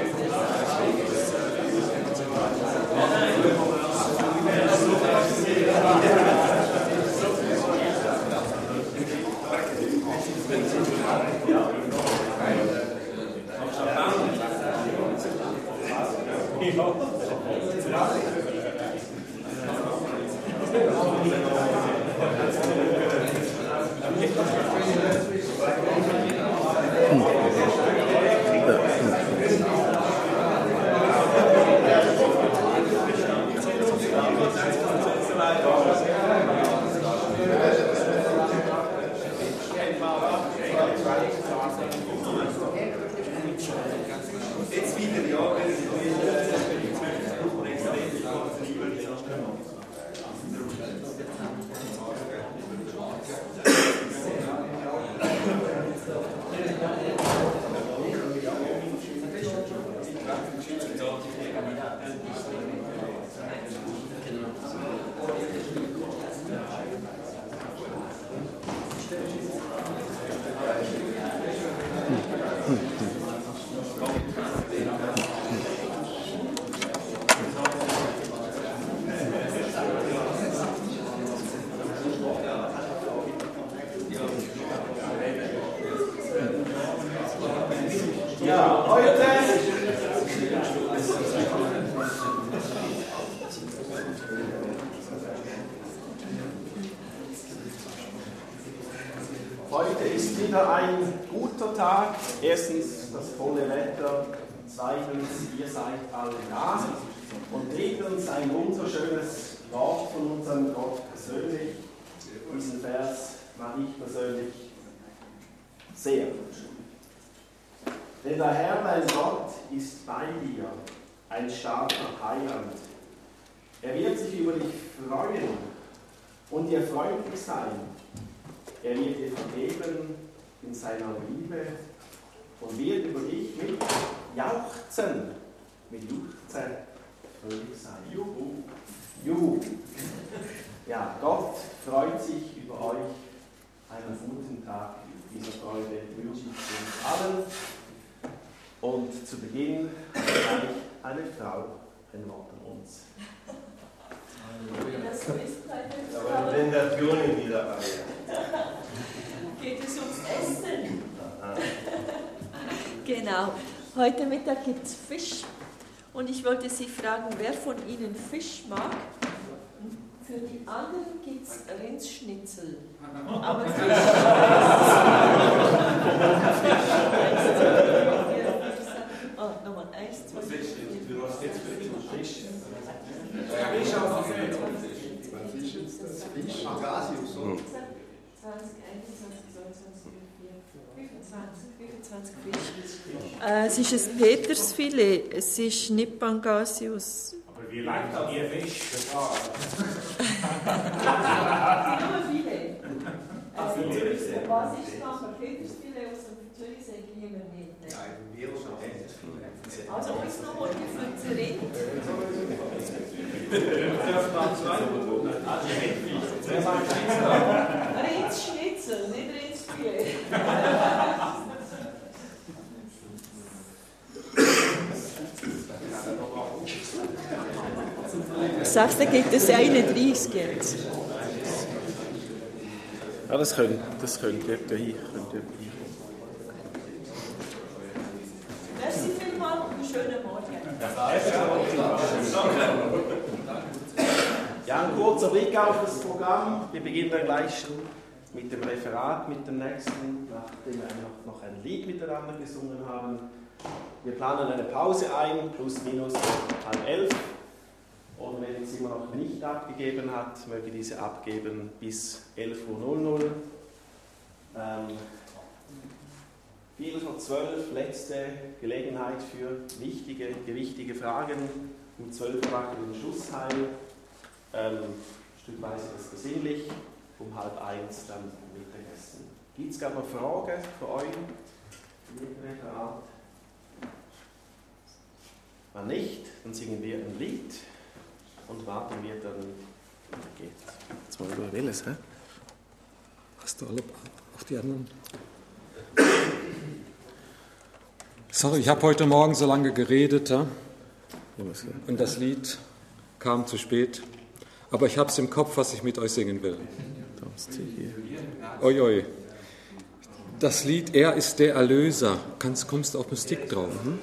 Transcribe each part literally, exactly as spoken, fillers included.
Heute ist wieder ein guter Tag. Erstens das volle Wetter, zweitens ihr seid alle da und drittens ein wunderschönes Wort von unserem Gott persönlich. Diesen Vers mag ich persönlich sehr schön. Denn der Herr, dein Gott, ist bei dir, ein starker Heiland. Er wird sich über dich freuen und dir freundlich sein. Er wird dir vergeben in seiner Liebe und wird über dich mit Jauchzen, mit Juchzen fröhlich sein. Juhu! Juhu! Ja, Gott freut sich über euch. Einen guten Tag. Diese Freude wünsche ich uns allen. Und zu Beginn gleich eine Frau ein Wort an uns. Das ist eine Aber die Blendation wieder an. Geht es ums Essen? Genau. Heute Mittag gibt es Fisch. Und ich wollte Sie fragen, wer von Ihnen Fisch mag? Für die anderen gibt es Rindsschnitzel. Aber Fisch. Oh, nochmal. Eins, zwei, drei, vier. Fisch. Fisch auf dem Feld. Fisch ist das Fisch. Agasius, so. zwanzig, einundzwanzig, zweiundzwanzig, fünfundzwanzig, fünfundzwanzig Fisch. Äh, es ist ein Petersfilet, es ist nicht Pangasius. Aber wie langt dann Ihr Fisch? Nur Filet. Was ist nachher? Petersfilet aus dem Zürich sage ich immer nicht. Also uns noch mal für das Rind. Rindsschnitzel, nicht Rindsfilet. Sagst du, gibt es einunddreißig jetzt? Ja, das könnte, das könnte etwa hin. Könnte etwa hin. Merci vielmals und einen schönen Morgen. Ja, ein kurzer Blick auf das Programm. Wir beginnen dann gleich mit dem Referat, mit dem nächsten, nachdem wir noch, noch ein Lied miteinander gesungen haben. Wir planen eine Pause ein, plus minus halb elf. Und wenn es immer noch nicht abgegeben hat, möge diese abgeben bis elf Uhr. Ähm, Viertel vor zwölf, letzte Gelegenheit für wichtige, gewichtige Fragen. Um zwölf Uhr den Schlussteil. Ähm, stückweise das besinnlich, um halb eins dann Mittagessen. Gibt es gerade noch Fragen für euch? Wenn nicht, dann singen wir ein Lied und warten wir dann, geht zwei Uhr welches, hä? Hast du alle auf die anderen? Sorry, ich habe heute Morgen so lange geredet, ja? Und das Lied kam zu spät. Aber ich habe es im Kopf, was ich mit euch singen will. Oi, oi. Das Lied Er ist der Erlöser. Kannst, kommst du auf den Stick drauf? Hm?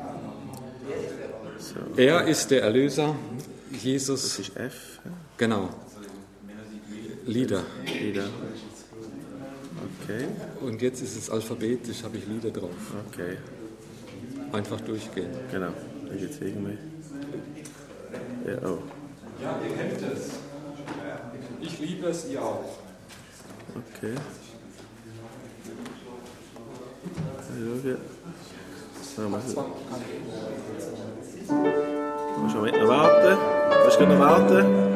Er ist der Erlöser. Jesus. Das ist F. Ja? Genau. Lieder. Lieder. Okay. Und jetzt ist es alphabetisch, habe ich Lieder drauf. Okay. Einfach durchgehen. Genau. Da geht's irgendwie. Ja, oh. Ja, ihr kennt es. Ich liebe es, ihr auch. Okay. Ja, so, mal. Musst du noch warten? Musst du noch warten?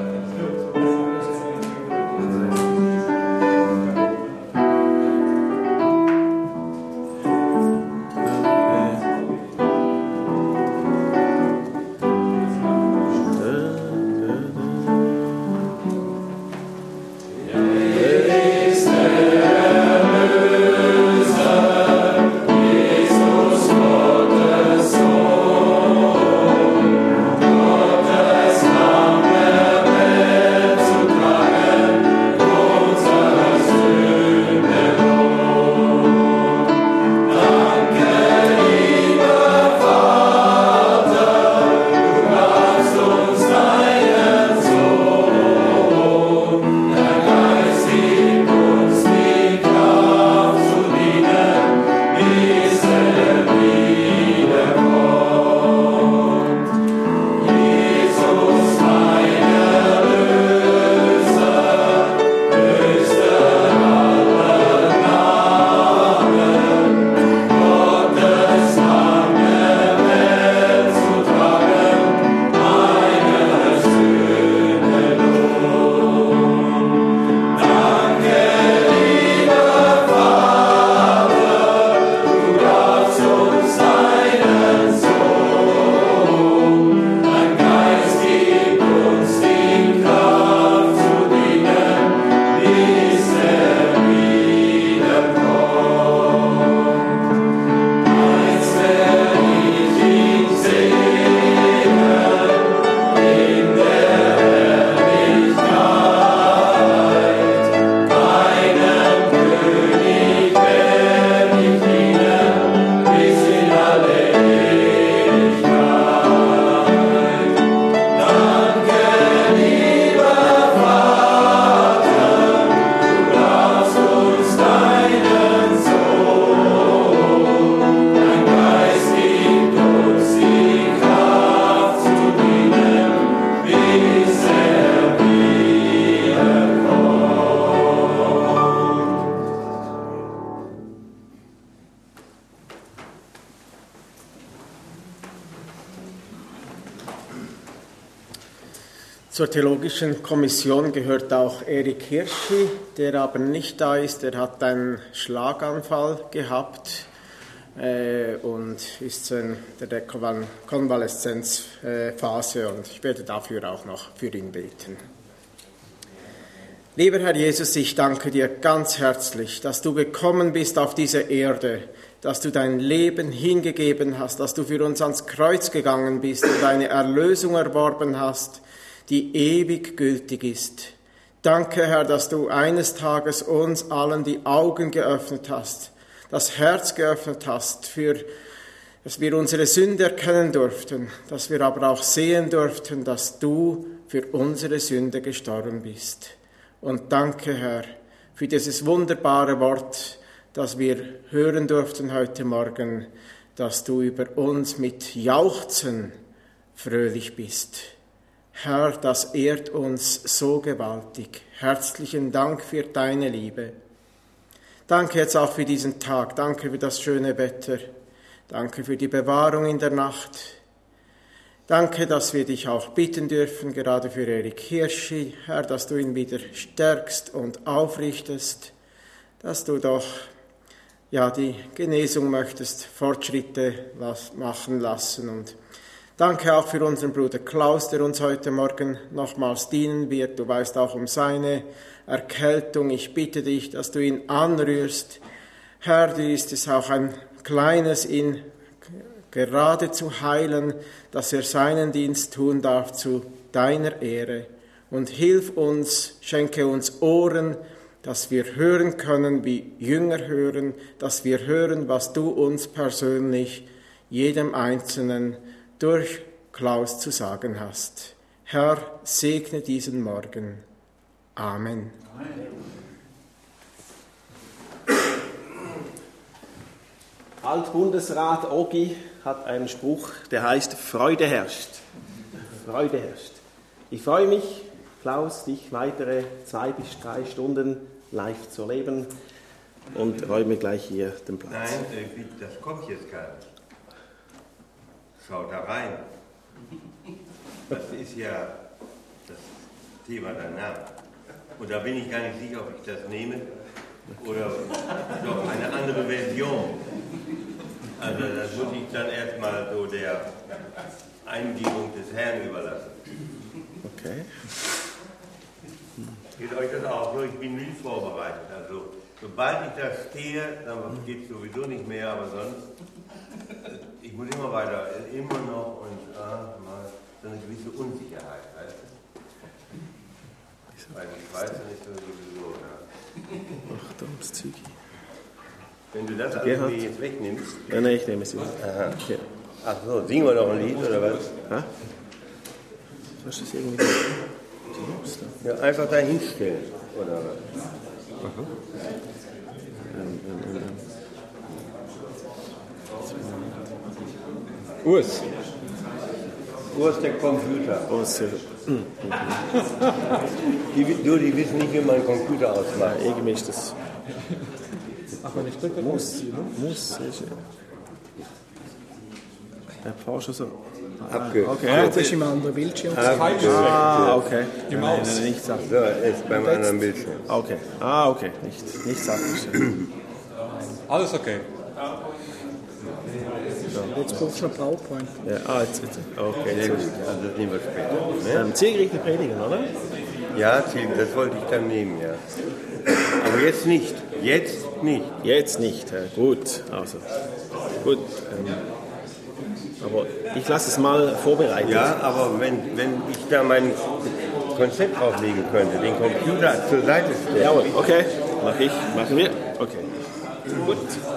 Zur Theologischen Kommission gehört auch Erik Hirschi, der aber nicht da ist. Er hat einen Schlaganfall gehabt äh, und ist so in der Konvaleszenzphase, und ich werde dafür auch noch für ihn beten. Lieber Herr Jesus, ich danke dir ganz herzlich, dass du gekommen bist auf diese Erde, dass du dein Leben hingegeben hast, dass du für uns ans Kreuz gegangen bist und eine Erlösung erworben hast, die ewig gültig ist. Danke, Herr, dass du eines Tages uns allen die Augen geöffnet hast, das Herz geöffnet hast, für, dass wir unsere Sünde erkennen durften, dass wir aber auch sehen durften, dass du für unsere Sünde gestorben bist. Und danke, Herr, für dieses wunderbare Wort, das wir hören durften heute Morgen, dass du über uns mit Jauchzen fröhlich bist. Herr, das ehrt uns so gewaltig. Herzlichen Dank für deine Liebe. Danke jetzt auch für diesen Tag. Danke für das schöne Wetter. Danke für die Bewahrung in der Nacht. Danke, dass wir dich auch bitten dürfen, gerade für Erik Hirschi, Herr, dass du ihn wieder stärkst und aufrichtest, dass du doch ja die Genesung möchtest, Fortschritte machen lassen. Und danke auch für unseren Bruder Klaus, der uns heute Morgen nochmals dienen wird. Du weißt auch um seine Erkältung. Ich bitte dich, dass du ihn anrührst. Herr, du ist es auch ein kleines in gerade zu heilen, dass er seinen Dienst tun darf zu deiner Ehre. Und hilf uns, schenke uns Ohren, dass wir hören können, wie Jünger hören, dass wir hören, was du uns persönlich, jedem Einzelnen, durch Klaus zu sagen hast. Herr, segne diesen Morgen. Amen. Altbundesrat Ogi hat einen Spruch, der heißt Freude herrscht. Freude herrscht. Ich freue mich, Klaus, dich weitere zwei bis drei Stunden live zu erleben und räume gleich hier den Platz. Nein, das kommt jetzt gar nicht. Schau da rein. Das ist ja das Thema danach. Und da bin ich gar nicht sicher, ob ich das nehme oder doch eine andere Version. Also das muss ich dann erstmal so der Eingebung des Herrn überlassen. Okay. Geht euch das auch so? Ich bin nie vorbereitet. Also sobald ich da stehe, dann geht es sowieso nicht mehr, aber sonst, ich muss immer weiter, immer noch und ah, mal so eine gewisse Unsicherheit. Weißt du? Weil ich weiß, dann ist das sowieso. Ja. Ach, dummes Zügi. Wenn du das also jetzt wegnimmst. Ja, nein, ich nehme es wieder. Aha. Ja. Ach so, singen wir noch ein Lied oder was? Ha? Was ist irgendwie? Ja, einfach da hinstellen, oder was? Aha. Ähm, ähm, ähm. Urs. Urs, der Computer. Oh, sehr. Mhm. Die, du, die wissen nicht, wie man einen Computer ausmacht. Ja, irgendwie ist das. Ach, wenn ich drücke, Muss. Muss. Sehr schön. Der Pfau schon so. Abge Okay. Ja, das ist im anderen Bildschirm. Ah, okay. Die Nein, Maus. nein, nicht sagen. So, ist beim anderen Bildschirm. Okay. Ah, okay. Nicht, nicht sagen. Alles okay. Jetzt brauchst du noch PowerPoint. Ja, ah, jetzt, jetzt. Okay. Sehr Jetzt. gut, also das nehmen wir später. Ne? Ähm, zielgerichtete Predigen, oder? Ja, das wollte ich dann nehmen, ja. Aber jetzt nicht. Jetzt nicht. Jetzt nicht. Ja, gut. Also. Gut. Ähm, aber ich lasse es mal vorbereiten. Ja, aber wenn, wenn ich da mein Konzept auflegen könnte, den Computer zur Seite stellen. Jawohl, okay. Mach ich. Machen wir. Okay. Gut.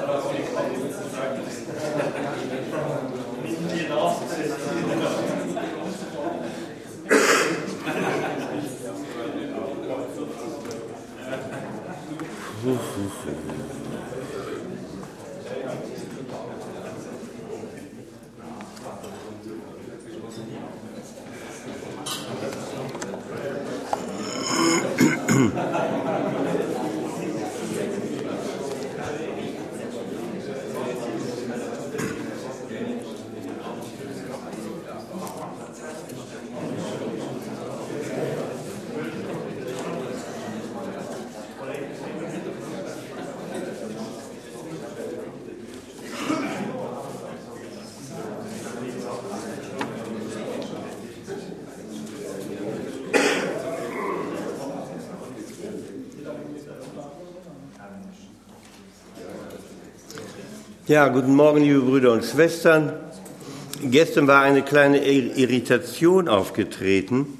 Ja, guten Morgen, liebe Brüder und Schwestern. Gestern war eine kleine Irritation aufgetreten.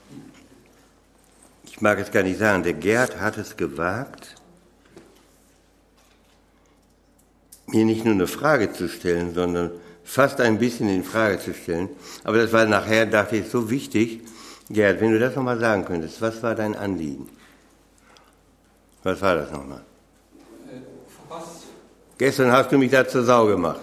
Ich mag es gar nicht sagen, der Gerd hat es gewagt, mir nicht nur eine Frage zu stellen, sondern fast ein bisschen in Frage zu stellen. Aber das war nachher, dachte ich, so wichtig. Gerd, wenn du das nochmal sagen könntest, was war dein Anliegen? Was war das nochmal? Äh, was? Gestern hast du mich da zur Sau gemacht.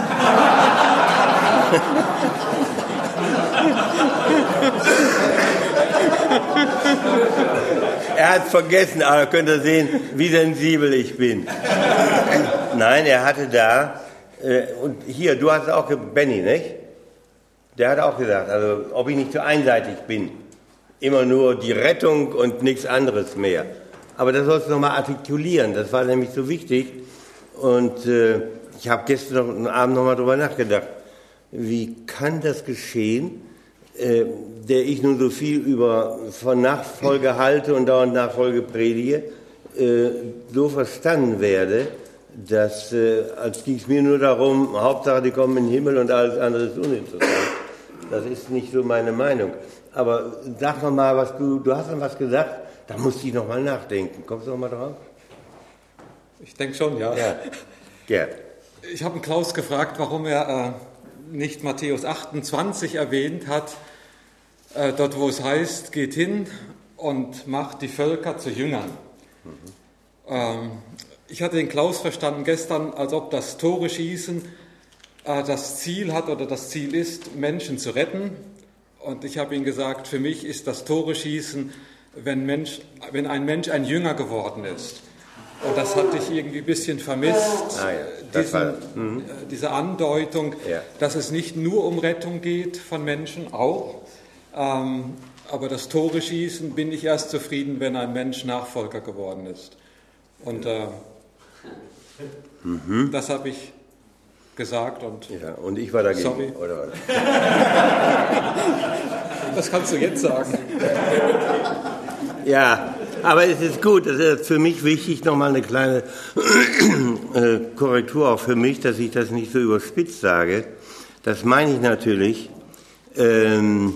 Er hat vergessen, aber könnt ihr sehen, wie sensibel ich bin. Nein, er hatte da, äh, und hier, du hast auch, Benny, nicht? Der hat auch gesagt, also ob ich nicht zu einseitig bin. Immer nur die Rettung und nichts anderes mehr. Aber das sollst du nochmal artikulieren, das war nämlich so wichtig. Und äh, ich habe gestern Abend nochmal drüber nachgedacht, wie kann das geschehen, äh, der ich nun so viel über von Nachfolge halte und dauernd Nachfolge predige, äh, so verstanden werde, Das, äh, als ging es mir nur darum, Hauptsache die kommen in den Himmel und alles andere ist uninteressant. Das ist nicht so meine Meinung. Aber sag noch mal, was du, du hast noch was gesagt, da musste ich noch mal nachdenken. Kommst du noch mal drauf? Ich denke schon, ja. Ja, Gerd. Ich habe Klaus gefragt, warum er äh, nicht Matthäus achtundzwanzig erwähnt hat, äh, dort wo es heißt, geht hin und macht die Völker zu Jüngern. Mhm. Ähm, ich hatte den Klaus verstanden gestern, als ob das Tore schießen äh, das Ziel hat oder das Ziel ist, Menschen zu retten. Und ich habe ihm gesagt, für mich ist das Tore schießen, wenn, Mensch, wenn ein Mensch ein Jünger geworden ist. Und das hatte ich irgendwie ein bisschen vermisst, ah ja, diesen, war, mhm. diese Andeutung, ja. dass es nicht nur um Rettung geht von Menschen, auch. Ähm, aber das Tore schießen bin ich erst zufrieden, wenn ein Mensch Nachfolger geworden ist. Und äh, mhm. das habe ich gesagt. Und, ja, und ich war dagegen. Sorry. Oder was? Das kannst du jetzt sagen. Ja, aber es ist gut, es ist für mich wichtig, nochmal eine kleine äh, Korrektur auch für mich, dass ich das nicht so überspitzt sage. Das meine ich natürlich. Ähm,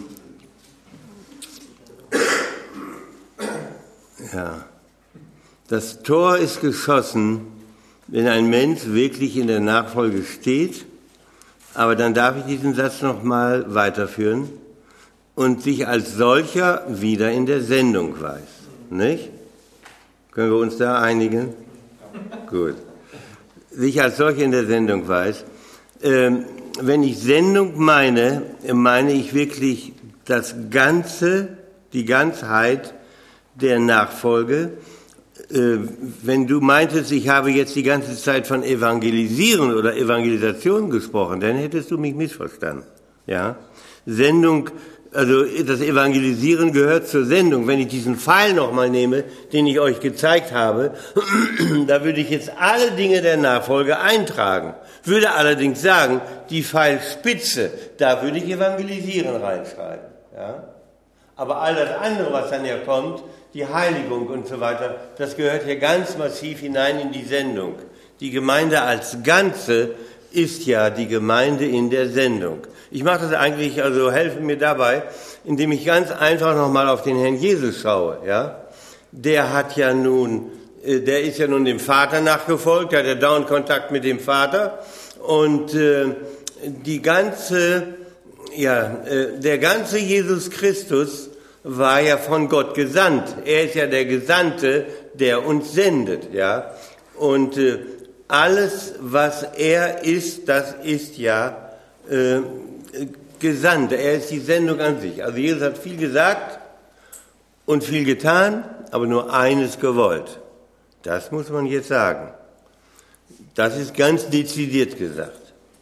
ja, das Tor ist geschossen, wenn ein Mensch wirklich in der Nachfolge steht, aber dann darf ich diesen Satz nochmal weiterführen und sich als solcher wieder in der Sendung weiß. Nicht? Können wir uns da einigen? Gut. Sich als solcher in der Sendung weiß. Ähm, wenn ich Sendung meine, meine ich wirklich das Ganze, die Ganzheit der Nachfolge. Äh, wenn du meintest, ich habe jetzt die ganze Zeit von Evangelisieren oder Evangelisation gesprochen, dann hättest du mich missverstanden. Ja? Sendung, also das Evangelisieren gehört zur Sendung. Wenn ich diesen Pfeil nochmal nehme, den ich euch gezeigt habe, da würde ich jetzt alle Dinge der Nachfolge eintragen. Würde allerdings sagen, die Pfeilspitze, da würde ich Evangelisieren reinschreiben. Ja? Aber all das andere, was dann ja kommt, die Heiligung und so weiter, das gehört hier ganz massiv hinein in die Sendung. Die Gemeinde als Ganze ist ja die Gemeinde in der Sendung. Ich mache das eigentlich, also helfe mir dabei, indem ich ganz einfach nochmal auf den Herrn Jesus schaue. Ja? Der hat ja nun, der ist ja nun dem Vater nachgefolgt, der hat ja dauernd Kontakt mit dem Vater und äh, die ganze, ja, äh, der ganze Jesus Christus war ja von Gott gesandt. Er ist ja der Gesandte, der uns sendet, ja. Und äh, alles, was er ist, das ist ja äh, gesandt. Er ist die Sendung an sich. Also Jesus hat viel gesagt und viel getan, aber nur eines gewollt. Das muss man jetzt sagen. Das ist ganz dezidiert gesagt.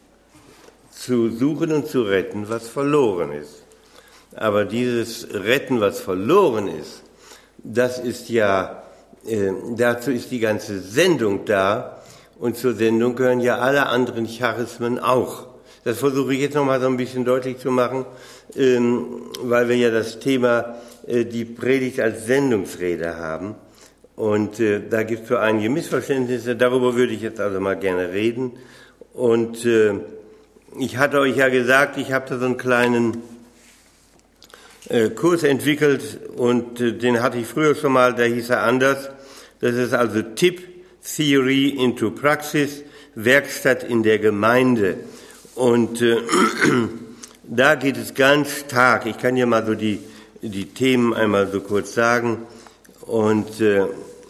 Zu suchen und zu retten, was verloren ist. Aber dieses Retten, was verloren ist, das ist ja, äh, dazu ist die ganze Sendung da. Und zur Sendung gehören ja alle anderen Charismen auch. Das versuche ich jetzt nochmal so ein bisschen deutlich zu machen, ähm, weil wir ja das Thema, äh, die Predigt als Sendungsrede haben. Und äh, da gibt es so einige Missverständnisse. Darüber würde ich jetzt also mal gerne reden. Und äh, ich hatte euch ja gesagt, ich habe da so einen kleinen äh, Kurs entwickelt und äh, den hatte ich früher schon mal, der hieß er anders. Das ist also Tipp, Theory into Praxis, Werkstatt in der Gemeinde. Und äh, da geht es ganz stark. Ich kann ja mal so die, die Themen einmal so kurz sagen. Und äh,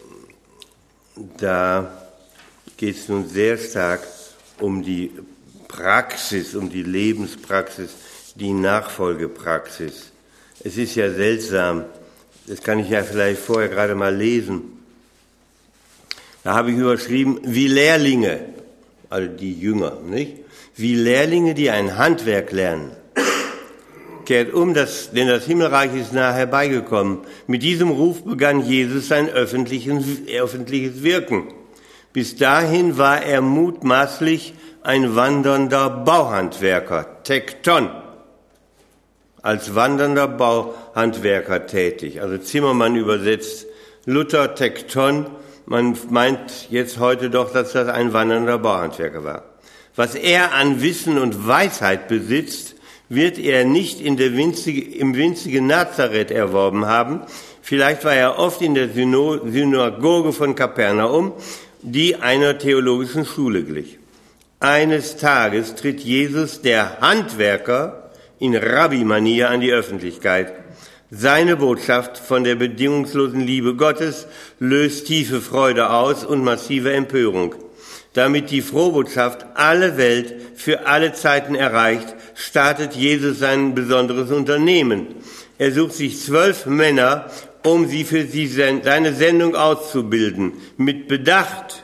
da geht es nun sehr stark um die Praxis, um die Lebenspraxis, die Nachfolgepraxis. Es ist ja seltsam, das kann ich ja vielleicht vorher gerade mal lesen. Da habe ich überschrieben, wie Lehrlinge, also die Jünger, nicht? Wie Lehrlinge, die ein Handwerk lernen. Kehrt um, das, denn das Himmelreich ist nahe herbeigekommen. Mit diesem Ruf begann Jesus sein öffentliches Wirken. Bis dahin war er mutmaßlich ein wandernder Bauhandwerker, Tekton, als wandernder Bauhandwerker tätig. Also Zimmermann übersetzt Luther, Tekton, Man meint jetzt heute doch, dass das ein wandernder Bauhandwerker war. Was er an Wissen und Weisheit besitzt, wird er nicht in der winzige, im winzigen Nazareth erworben haben. Vielleicht war er oft in der Synagoge von Kapernaum, die einer theologischen Schule glich. Eines Tages tritt Jesus, der Handwerker, in Rabbi-Manier an die Öffentlichkeit. Seine Botschaft von der bedingungslosen Liebe Gottes löst tiefe Freude aus und massive Empörung. Damit die Frohbotschaft alle Welt für alle Zeiten erreicht, startet Jesus sein besonderes Unternehmen. Er sucht sich zwölf Männer, um sie für sie seine Sendung auszubilden. Mit Bedacht,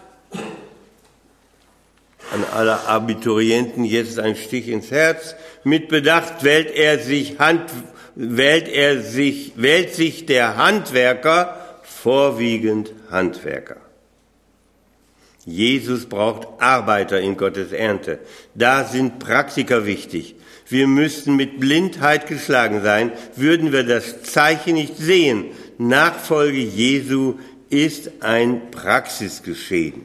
an alle Abiturienten jetzt ein Stich ins Herz, mit Bedacht wählt er sich, Hand, wählt er sich, wählt sich der Handwerker, vorwiegend Handwerker. Jesus braucht Arbeiter in Gottes Ernte. Da sind Praktiker wichtig. Wir müssten mit Blindheit geschlagen sein, würden wir das Zeichen nicht sehen. Nachfolge Jesu ist ein Praxisgeschehen.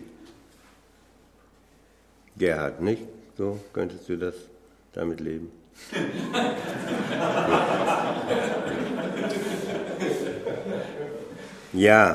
Gerhard, nicht? So könntest du das damit leben? Ja.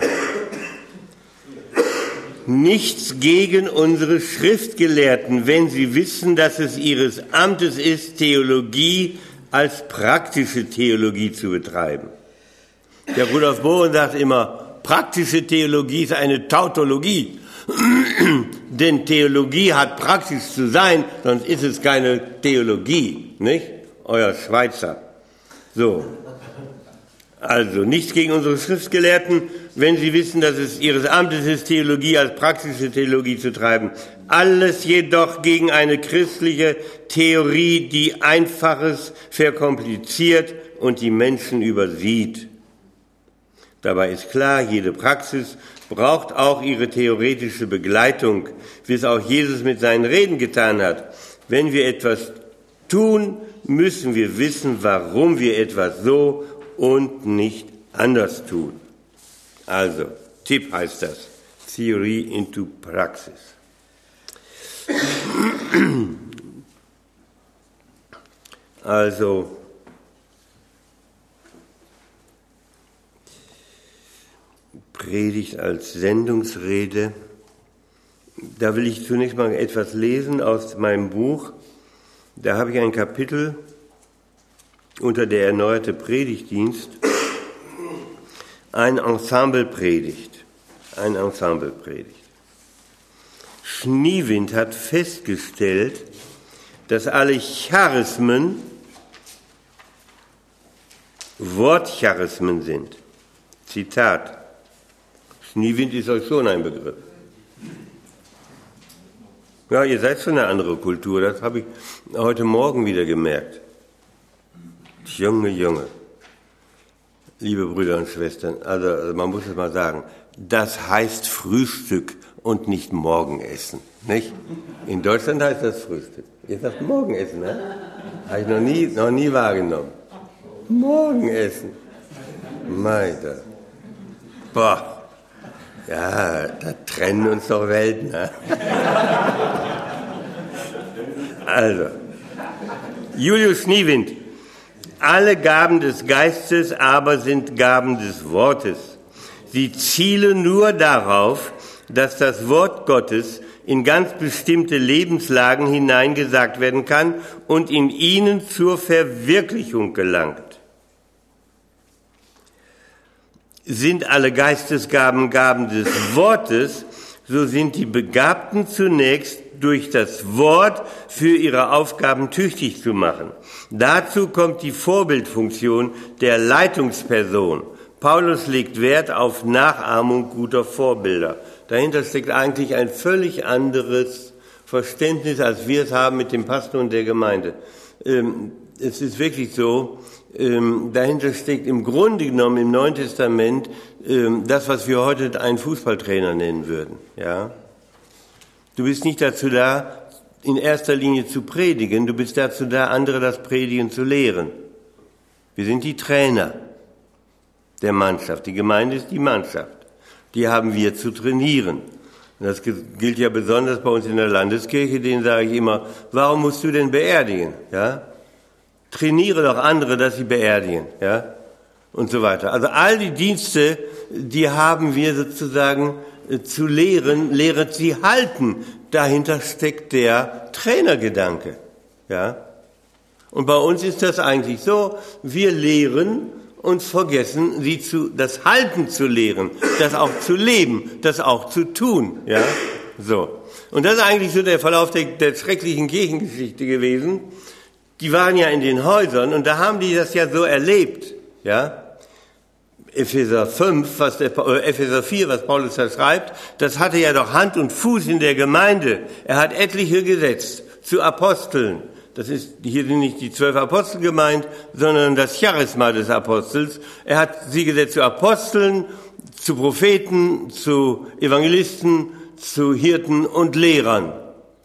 Nichts gegen unsere Schriftgelehrten, wenn sie wissen, dass es ihres Amtes ist, Theologie als praktische Theologie zu betreiben. Der Rudolf Bohren sagt immer, praktische Theologie ist eine Tautologie. Denn Theologie hat praktisch zu sein, sonst ist es keine Theologie, nicht? Euer Schweizer. So. Also, nichts gegen unsere Schriftgelehrten, wenn sie wissen, dass es ihres Amtes ist, Theologie als praktische Theologie zu treiben. Alles jedoch gegen eine christliche Theorie, die Einfaches verkompliziert und die Menschen übersieht. Dabei ist klar, jede Praxis braucht auch ihre theoretische Begleitung, wie es auch Jesus mit seinen Reden getan hat. Wenn wir etwas tun, müssen wir wissen, warum wir etwas so und nicht anders tun. Also, Tipp heißt das, Theory into Praxis. Also, Predigt als Sendungsrede. Da will ich zunächst mal etwas lesen aus meinem Buch. Da habe ich ein Kapitel unter der erneuerte Predigtdienst, ein Ensemblepredigt, ein Ensemblepredigt. Schniewind hat festgestellt, dass alle Charismen Wortcharismen sind. Zitat. Schniewind ist euch schon ein Begriff. Ja, ihr seid schon eine andere Kultur, das habe ich heute Morgen wieder gemerkt. Junge, Junge, liebe Brüder und Schwestern, also man muss es mal sagen, das heißt Frühstück und nicht Morgenessen, nicht? In Deutschland heißt das Frühstück. Ihr sagt Morgenessen, ne? Habe ich noch nie, noch nie wahrgenommen. Morgenessen. Meister. Boah. Ja, da trennen uns doch Welten. Ne? Also, Julius Schniewind. Alle Gaben des Geistes aber sind Gaben des Wortes. Sie zielen nur darauf, dass das Wort Gottes in ganz bestimmte Lebenslagen hineingesagt werden kann und in ihnen zur Verwirklichung gelangt. Sind alle Geistesgaben Gaben des Wortes, so sind die Begabten zunächst durch das Wort für ihre Aufgaben tüchtig zu machen. Dazu kommt die Vorbildfunktion der Leitungsperson. Paulus legt Wert auf Nachahmung guter Vorbilder. Dahinter steckt eigentlich ein völlig anderes Verständnis, als wir es haben mit dem Pastor und der Gemeinde. Ähm, es ist wirklich so, ähm, dahinter steckt im Grunde genommen im Neuen Testament ähm, das, was wir heute einen Fußballtrainer nennen würden. Ja? Du bist nicht dazu da, in erster Linie zu predigen, du bist dazu da, andere das Predigen zu lehren. Wir sind die Trainer der Mannschaft, die Gemeinde ist die Mannschaft. Die haben wir zu trainieren. Und das gilt ja besonders bei uns in der Landeskirche, denen sage ich immer, warum musst du denn beerdigen? Ja? Trainiere doch andere, dass sie beerdigen, ja? Und so weiter. Also all die Dienste, die haben wir sozusagen zu lehren, lehret sie halten. Dahinter steckt der Trainergedanke, ja? Und bei uns ist das eigentlich so, wir lehren und vergessen, sie zu, das Halten zu lehren, das auch zu leben, das auch zu tun, ja? So. Und das ist eigentlich so der Verlauf der, der schrecklichen Kirchengeschichte gewesen. Die waren ja in den Häusern und da haben die das ja so erlebt, ja? Epheser fünf, was der, äh, Epheser vier, was Paulus da schreibt, das hatte ja doch Hand und Fuß in der Gemeinde. Er hat etliche gesetzt zu Aposteln. Das ist, hier sind nicht die zwölf Apostel gemeint, sondern das Charisma des Apostels. Er hat sie gesetzt zu Aposteln, zu Propheten, zu Evangelisten, zu Hirten und Lehrern.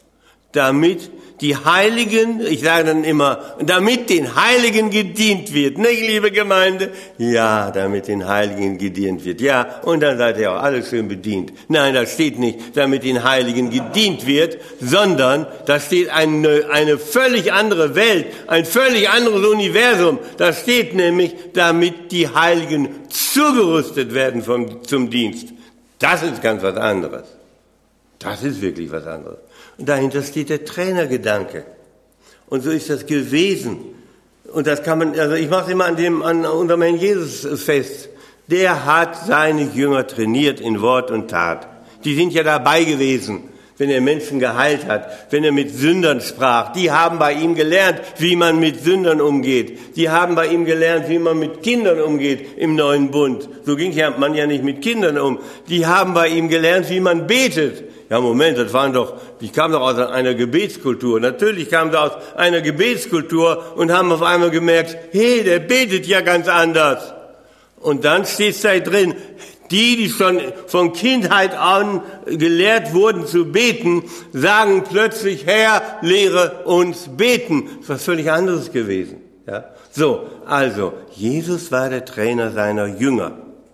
Damit die Heiligen, ich sage dann immer, damit den Heiligen gedient wird. Nicht, liebe Gemeinde? Ja, damit den Heiligen gedient wird. Ja, und dann seid ihr auch alle schön bedient. Nein, da steht nicht, damit den Heiligen gedient wird, sondern da steht eine, eine völlig andere Welt, ein völlig anderes Universum. Da steht nämlich, damit die Heiligen zugerüstet werden vom, zum Dienst. Das ist ganz was anderes. Das ist wirklich was anderes. Und dahinter steht der Trainergedanke. Und so ist das gewesen. Und das kann man, also ich mache es immer an dem, an unserem Herrn Jesus fest. Der hat seine Jünger trainiert in Wort und Tat. Die sind ja dabei gewesen, wenn er Menschen geheilt hat, wenn er mit Sündern sprach. Die haben bei ihm gelernt, wie man mit Sündern umgeht. Die haben bei ihm gelernt, wie man mit Kindern umgeht im neuen Bund. So ging ja man ja nicht mit Kindern um. Die haben bei ihm gelernt, wie man betet. Ja, Moment, das waren doch, die kamen doch aus einer Gebetskultur. Natürlich kamen sie aus einer Gebetskultur und haben auf einmal gemerkt, hey, der betet ja ganz anders. Und dann steht da drin, die, die schon von Kindheit an gelehrt wurden zu beten, sagen plötzlich, Herr, lehre uns beten. Das ist was völlig anderes gewesen. Ja? So, also, Jesus war der Trainer seiner Jünger.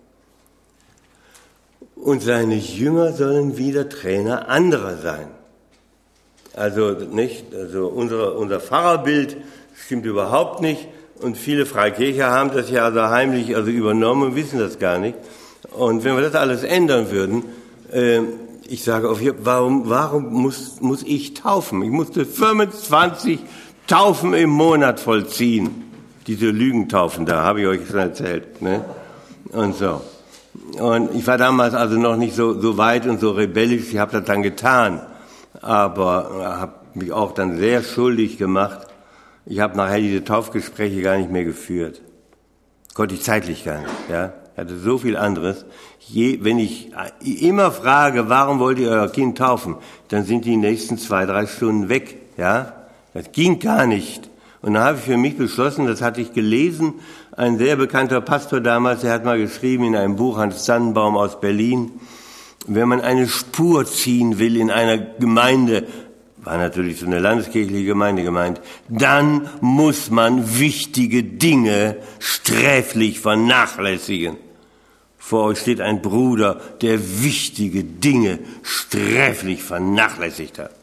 Und seine Jünger sollen wieder Trainer anderer sein. Also nicht, also unser, unser Pfarrerbild stimmt überhaupt nicht. Und viele Freikircher haben das ja also heimlich also übernommen und wissen das gar nicht. Und wenn wir das alles ändern würden, äh, ich sage auf hier, warum, warum muss, muss ich taufen? Ich musste fünfundzwanzig Taufen im Monat vollziehen. Diese Lügentaufen da, habe ich euch schon erzählt, ne? Und so. Und ich war damals also noch nicht so, so weit und so rebellisch, ich habe das dann getan, aber habe mich auch dann sehr schuldig gemacht. Ich habe nachher diese Taufgespräche gar nicht mehr geführt. Konnte ich zeitlich gar nicht, ja. Ich hatte so viel anderes. Je, wenn ich immer frage, warum wollt ihr euer Kind taufen, dann sind die nächsten zwei, drei Stunden weg, ja. Das ging gar nicht. Und dann habe ich für mich beschlossen, das hatte ich gelesen, ein sehr bekannter Pastor damals, der hat mal geschrieben in einem Buch, Hans Sannenbaum aus Berlin, wenn man eine Spur ziehen will in einer Gemeinde, war natürlich so eine landeskirchliche Gemeinde gemeint, dann muss man wichtige Dinge sträflich vernachlässigen. Vor euch steht ein Bruder, der wichtige Dinge sträflich vernachlässigt hat.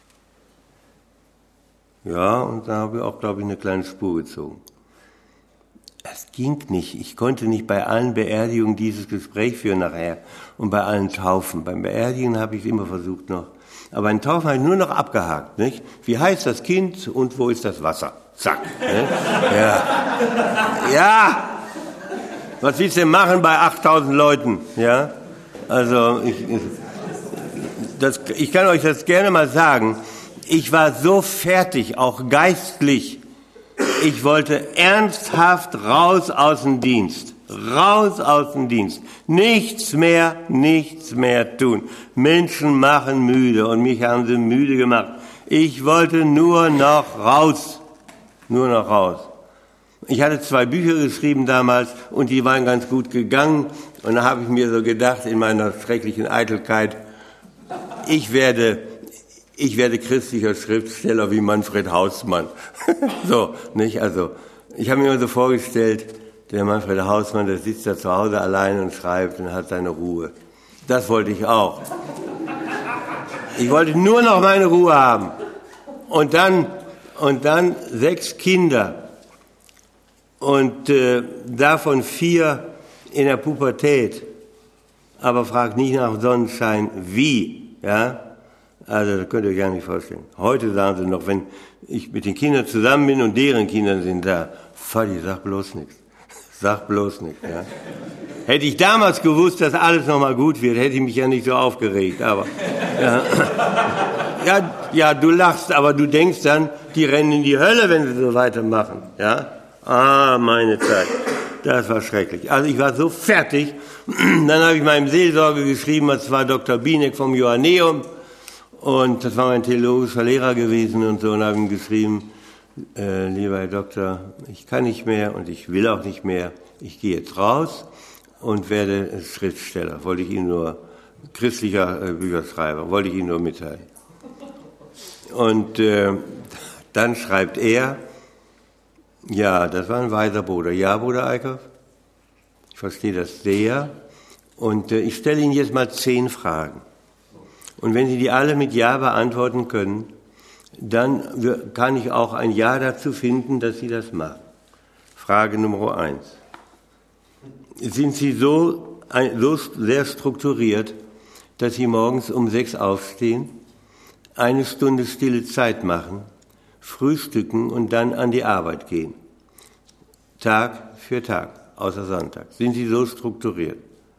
Ja, und da habe ich auch, glaube ich, eine kleine Spur gezogen. Es ging nicht. Ich konnte nicht bei allen Beerdigungen dieses Gespräch führen nachher und bei allen Taufen. Beim Beerdigen habe ich es immer versucht noch. Aber ein Taufen habe ich nur noch abgehakt, nicht? Wie heißt das Kind und wo ist das Wasser? Zack. Ne? Ja. Ja. Was willst du denn machen bei achttausend Leuten? Ja. Also, ich, das, ich kann euch das gerne mal sagen. Ich war so fertig, auch geistlich. Ich wollte ernsthaft raus aus dem Dienst. Raus aus dem Dienst. Nichts mehr, nichts mehr tun. Menschen machen müde und mich haben sie müde gemacht. Ich wollte nur noch raus. Nur noch raus. Ich hatte zwei Bücher geschrieben damals und die waren ganz gut gegangen. Und da habe ich mir so gedacht, in meiner schrecklichen Eitelkeit, ich werde... Ich werde christlicher Schriftsteller wie Manfred Hausmann. So, nicht? Also, ich habe mir immer so vorgestellt, der Manfred Hausmann, der sitzt da zu Hause allein und schreibt und hat seine Ruhe. Das wollte ich auch. Ich wollte nur noch meine Ruhe haben. Und dann, und dann sechs Kinder. Und äh, davon vier in der Pubertät. Aber fragt nicht nach Sonnenschein, wie, ja? Also, das könnt ihr euch gar nicht vorstellen. Heute sagen sie noch, wenn ich mit den Kindern zusammen bin und deren Kinder sind da, Vati, sag bloß nichts. Sag bloß nichts, ja. Hätte ich damals gewusst, dass alles nochmal gut wird, hätte ich mich ja nicht so aufgeregt, aber, ja. Ja, ja, du lachst, aber du denkst dann, die rennen in die Hölle, wenn sie so weitermachen, ja. Ah, meine Zeit. Das war schrecklich. Also ich war so fertig. Dann habe ich meinem Seelsorger geschrieben, das war Doktor Bienek vom Johanneum. Und das war mein theologischer Lehrer gewesen und so. Und habe ihm geschrieben, äh, lieber Herr Doktor, ich kann nicht mehr und ich will auch nicht mehr. Ich gehe jetzt raus und werde Schriftsteller. Wollte ich Ihnen nur, christlicher äh, Bücherschreiber, wollte ich Ihnen nur mitteilen. Und äh, dann schreibt er, ja, das war ein weiser Bruder. Ja, Bruder Eickhoff? Ich verstehe das sehr. Und äh, ich stelle Ihnen jetzt mal zehn Fragen. Und wenn Sie die alle mit Ja beantworten können, dann kann ich auch ein Ja dazu finden, dass Sie das machen. Frage Nummer eins. Sind Sie so, so sehr strukturiert, dass Sie morgens um sechs aufstehen, eine Stunde stille Zeit machen, frühstücken und dann an die Arbeit gehen? Tag für Tag, außer Sonntag. Sind Sie so strukturiert?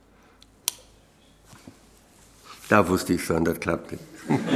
Da wusste ich schon, das klappt nicht.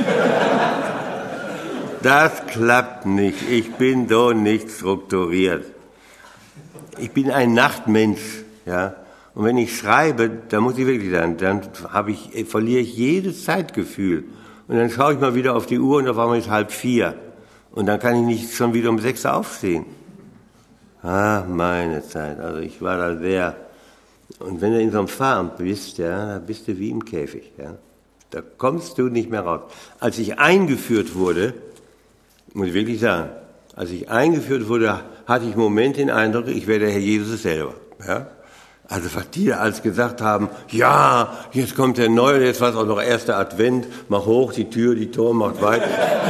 Das klappt nicht. Ich bin so nicht strukturiert. Ich bin ein Nachtmensch, ja. Und wenn ich schreibe, dann muss ich wirklich sagen, dann habe ich, verliere ich jedes Zeitgefühl. Und dann schaue ich mal wieder auf die Uhr und auf einmal ist halb vier. Und dann kann ich nicht schon wieder um sechs aufstehen. Ah, meine Zeit. Also ich war da sehr. Und wenn du in so einem Pfarramt bist, ja, da bist du wie im Käfig, ja. Da kommst du nicht mehr raus. Als ich eingeführt wurde, muss ich wirklich sagen, als ich eingeführt wurde, hatte ich im Moment den Eindruck, ich wäre der Herr Jesus selber. Ja? Also was die da alles gesagt haben, ja, jetzt kommt der Neue, jetzt war es auch noch erster Advent, mach hoch die Tür, die Tor macht weit.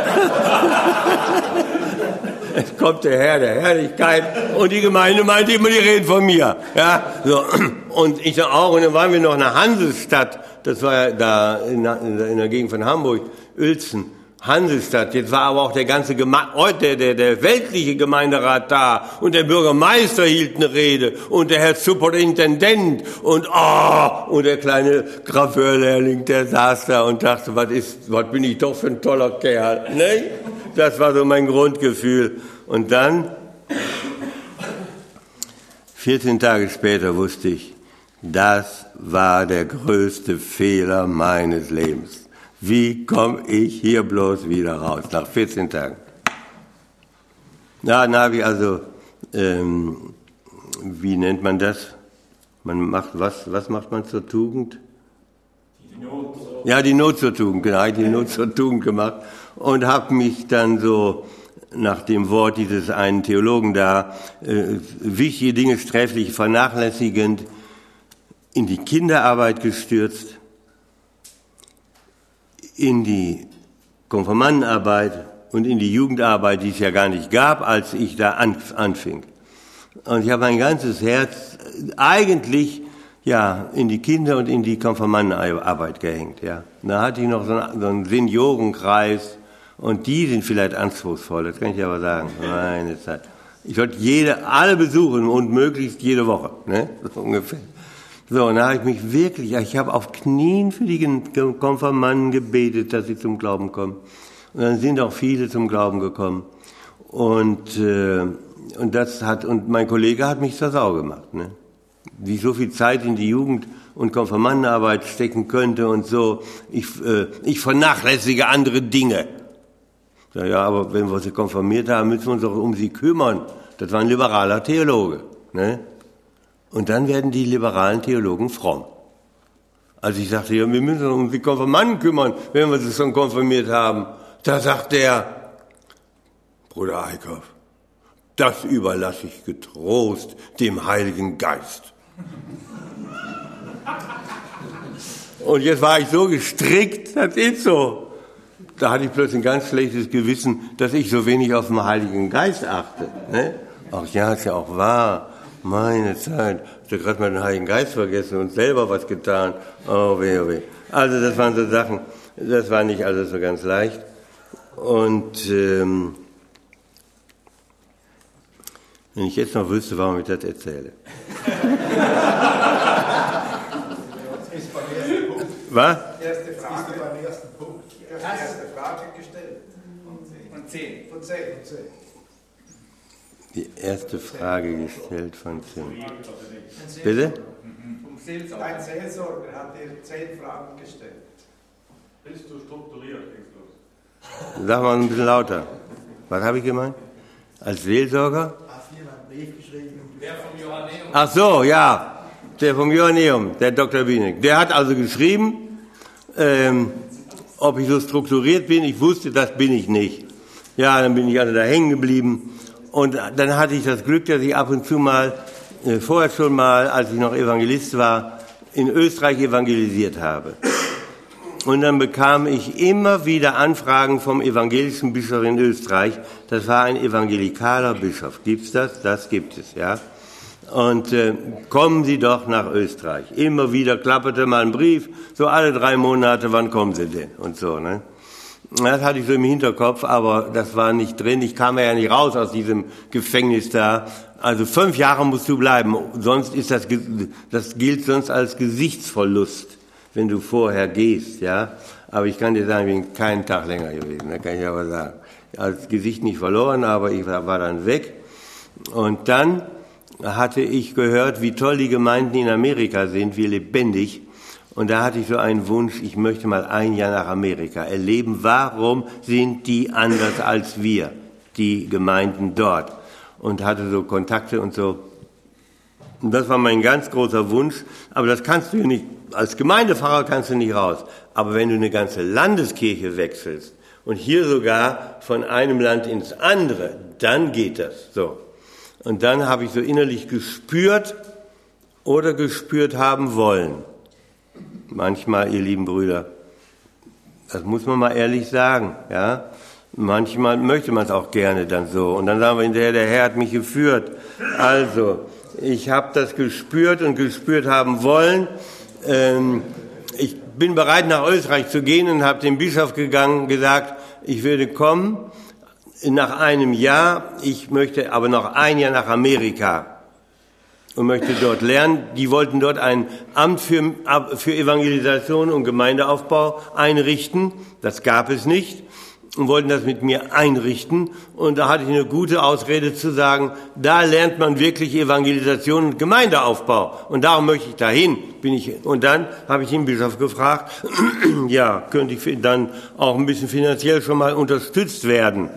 Jetzt kommt der Herr der Herrlichkeit und die Gemeinde meinte immer, die reden von mir. Ja, so. Und ich auch, und dann waren wir noch in der Hansestadt, das war ja da in, in der Gegend von Hamburg, Uelzen, Hansestadt. Jetzt war aber auch der ganze Geme- der, der, der weltliche Gemeinderat da und der Bürgermeister hielt eine Rede und der Herr Superintendent und oh, und der kleine Graveur-Lehrling, der saß da und dachte, was ist, was bin ich doch für ein toller Kerl, ne? Das war so mein Grundgefühl. Und dann, vierzehn Tage später wusste ich, das war der größte Fehler meines Lebens. Wie komme ich hier bloß wieder raus, nach vierzehn Tagen? Na, dann habe ich also, ähm, wie nennt man das? Man macht was, was macht man zur Tugend? Die Not. Ja, die Not zur Tugend, genau, ich habe die Not zur Tugend gemacht und habe mich dann so nach dem Wort dieses einen Theologen da, äh, wichtige Dinge sträflich vernachlässigend, in die Kinderarbeit gestürzt, in die Konfirmandenarbeit und in die Jugendarbeit, die es ja gar nicht gab, als ich da anfing. Und ich habe mein ganzes Herz eigentlich ja in die Kinder- und in die Konfirmandenarbeit gehängt. Ja. Da hatte ich noch so einen, so einen Seniorenkreis und die sind vielleicht anspruchsvoll, das kann ich aber sagen. Meine Zeit. Ich sollte jede, alle besuchen und möglichst jede Woche, ne? So ungefähr. So, und da habe ich mich wirklich, ich habe auf Knien für die Konfirmanden gebetet, dass sie zum Glauben kommen. Und dann sind auch viele zum Glauben gekommen. Und, äh, und das hat, und mein Kollege hat mich zur Sau gemacht, ne? Wie ich so viel Zeit in die Jugend- und Konfirmandenarbeit stecken könnte und so. Ich, äh, ich vernachlässige andere Dinge. Ja, ja, aber wenn wir sie konfirmiert haben, müssen wir uns auch um sie kümmern. Das war ein liberaler Theologe, ne? Und dann werden die liberalen Theologen fromm. Also ich sagte, ja, wir müssen uns um die Konfirmanden kümmern, wenn wir sie schon konfirmiert haben. Da sagt der, Bruder Eickhoff, das überlasse ich getrost dem Heiligen Geist. Und jetzt war ich so gestrickt, das ist so. Da hatte ich plötzlich ein ganz schlechtes Gewissen, dass ich so wenig auf den Heiligen Geist achte. Ne? Ach ja, ist ja auch wahr. Meine Zeit, ich habe gerade mal den Heiligen Geist vergessen und selber was getan. Oh weh, oh weh. Also das waren so Sachen, das war nicht alles so ganz leicht. Und ähm, wenn ich jetzt noch wüsste, warum ich das erzähle. Was? Erste Frage beim ersten Punkt. Erste Frage gestellt. Von zehn. Von zehn. Von zehn. Die erste Frage gestellt von zehn. Bitte? Ein Seelsorger hat dir zehn Fragen gestellt. Bist du strukturiert, Christus? Sag mal ein bisschen lauter. Was habe ich gemeint? Als Seelsorger? Hast du jemand einen Brief geschrieben? Der vom Johanneum. Ach so, ja. Der vom Johanneum, der Doktor Bienig. Der hat also geschrieben, ähm, ob ich so strukturiert bin. Ich wusste, das bin ich nicht. Ja, dann bin ich also da hängen geblieben. Und dann hatte ich das Glück, dass ich ab und zu mal, äh, vorher schon mal, als ich noch Evangelist war, in Österreich evangelisiert habe. Und dann bekam ich immer wieder Anfragen vom evangelischen Bischof in Österreich. Das war ein evangelikaler Bischof. Gibt's das? Das gibt es, ja. Und äh, kommen Sie doch nach Österreich. Immer wieder klapperte mal ein Brief, so alle drei Monate, wann kommen Sie denn? Und so, ne? Das hatte ich so im Hinterkopf, aber das war nicht drin. Ich kam ja nicht raus aus diesem Gefängnis da. Also fünf Jahre musst du bleiben, sonst ist das, das gilt sonst als Gesichtsverlust, wenn du vorher gehst, ja. Aber ich kann dir sagen, ich bin keinen Tag länger gewesen, da kann ich aber sagen. Als Gesicht nicht verloren, aber ich war dann weg. Und dann hatte ich gehört, wie toll die Gemeinden in Amerika sind, wie lebendig. Und da hatte ich so einen Wunsch, ich möchte mal ein Jahr nach Amerika erleben. Warum sind die anders als wir, die Gemeinden dort? Und hatte so Kontakte und so. Und das war mein ganz großer Wunsch. Aber das kannst du nicht, als Gemeindepfarrer kannst du nicht raus. Aber wenn du eine ganze Landeskirche wechselst und hier sogar von einem Land ins andere, dann geht das so. Und dann habe ich so innerlich gespürt oder gespürt haben wollen. Manchmal, ihr lieben Brüder, das muss man mal ehrlich sagen, ja. Manchmal möchte man es auch gerne dann so. Und dann sagen wir hinterher, der Herr hat mich geführt. Also, ich habe das gespürt und gespürt haben wollen. Ähm, ich bin bereit, nach Österreich zu gehen und habe dem Bischof gegangen, gesagt, ich würde kommen. Nach einem Jahr, ich möchte aber noch ein Jahr nach Amerika und möchte dort lernen. Die wollten dort ein Amt für, für Evangelisation und Gemeindeaufbau einrichten. Das gab es nicht und wollten das mit mir einrichten. Und da hatte ich eine gute Ausrede zu sagen, da lernt man wirklich Evangelisation und Gemeindeaufbau. Und darum möchte ich dahin. Bin ich, und dann habe ich den Bischof gefragt, ja, könnte ich dann auch ein bisschen finanziell schon mal unterstützt werden.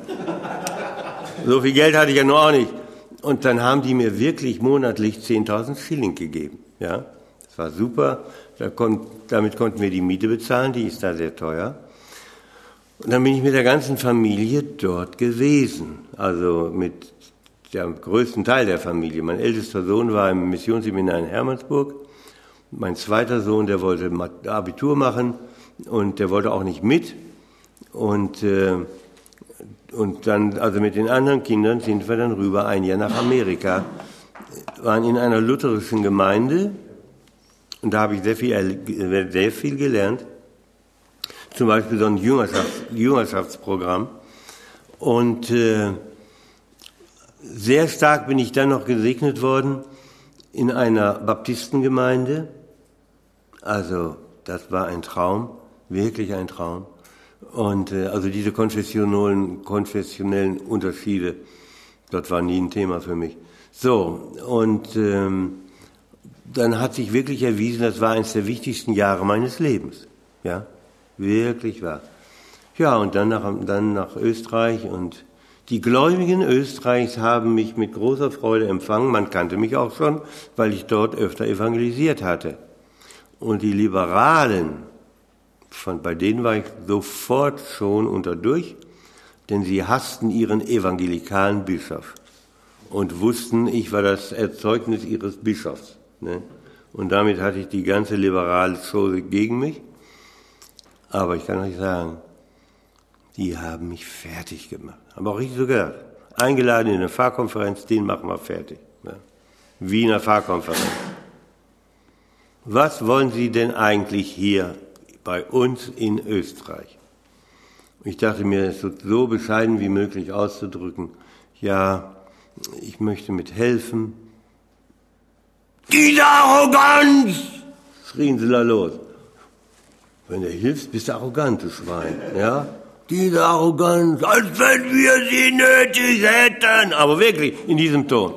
So viel Geld hatte ich ja nur auch nicht. Und dann haben die mir wirklich monatlich zehntausend Schilling gegeben. Ja, das war super. Da kon- damit konnten wir die Miete bezahlen, die ist da sehr teuer. Und dann bin ich mit der ganzen Familie dort gewesen. Also mit dem größten Teil der Familie. Mein ältester Sohn war im Missionsseminar in Hermannsburg. Mein zweiter Sohn, der wollte Abitur machen und der wollte auch nicht mit. Und äh, Und dann, also mit den anderen Kindern sind wir dann rüber ein Jahr nach Amerika, waren in einer lutherischen Gemeinde und da habe ich sehr viel, sehr viel gelernt, zum Beispiel so ein Jüngerschafts-, Jüngerschaftsprogramm und äh, sehr stark bin ich dann noch gesegnet worden in einer Baptistengemeinde, also das war ein Traum, wirklich ein Traum. Und äh, also diese konfessionellen, konfessionellen Unterschiede, das war nie ein Thema für mich. So, und ähm, dann hat sich wirklich erwiesen, das war eines der wichtigsten Jahre meines Lebens. Ja, wirklich wahr. Ja, und dann nach, dann nach Österreich und die Gläubigen Österreichs haben mich mit großer Freude empfangen. Man kannte mich auch schon, weil ich dort öfter evangelisiert hatte. Und die Liberalen, von, bei denen war ich sofort schon unterdurch, denn sie hassten ihren evangelikalen Bischof und wussten, ich war das Erzeugnis ihres Bischofs. Ne? Und damit hatte ich die ganze liberale Chose gegen mich. Aber ich kann euch sagen, die haben mich fertig gemacht. Haben auch richtig so gedacht. Eingeladen in eine Pfarrkonferenz, den machen wir fertig. Ja. Wiener Pfarrkonferenz. Was wollen Sie denn eigentlich hier bei uns in Österreich? Ich dachte mir, es ist so bescheiden wie möglich auszudrücken. Ja, ich möchte mithelfen. Diese Arroganz! Schrien sie da los. Wenn du hilfst, bist du arrogant, du Schwein. Ja? Diese Arroganz, als wenn wir sie nötig hätten. Aber wirklich, in diesem Ton.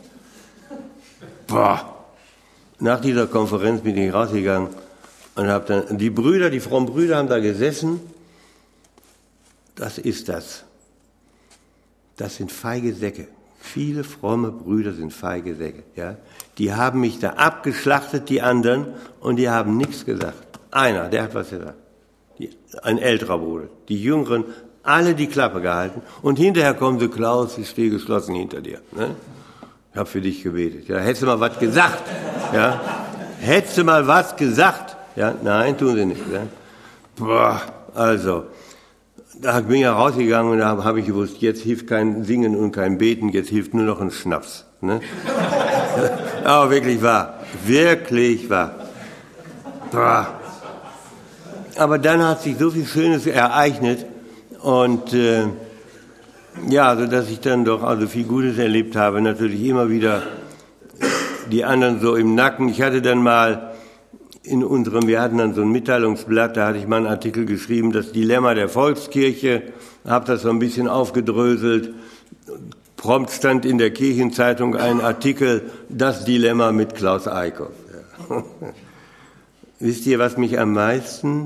Boah. Nach dieser Konferenz bin ich rausgegangen und habe dann, die Brüder, die frommen Brüder haben da gesessen. Das ist das. Das sind feige Säcke. Viele fromme Brüder sind feige Säcke. Ja? Die haben mich da abgeschlachtet, die anderen, und die haben nichts gesagt. Einer, der hat was gesagt. Die, ein älterer Bruder. Die Jüngeren, alle die Klappe gehalten. Und hinterher kommen sie, Klaus, ich stehe geschlossen hinter dir. Ne? Ich habe für dich gebetet. Ja, hättest du mal was gesagt? Ja? Hättest du mal was gesagt? Ja? Nein, tun sie nicht. Ja? Boah, also, da bin ich rausgegangen und da habe ich gewusst, jetzt hilft kein Singen und kein Beten, jetzt hilft nur noch ein Schnaps. Ne? Aber wirklich wahr. Wirklich wahr. Boah. Aber dann hat sich so viel Schönes ereignet und äh, ja, so dass ich dann doch also viel Gutes erlebt habe, natürlich immer wieder die anderen so im Nacken. Ich hatte dann mal in unserem, wir hatten dann so ein Mitteilungsblatt, da hatte ich mal einen Artikel geschrieben, das Dilemma der Volkskirche, habe das so ein bisschen aufgedröselt. Prompt stand in der Kirchenzeitung ein Artikel, das Dilemma mit Klaus Eickhoff. Ja. Wisst ihr, was mich am meisten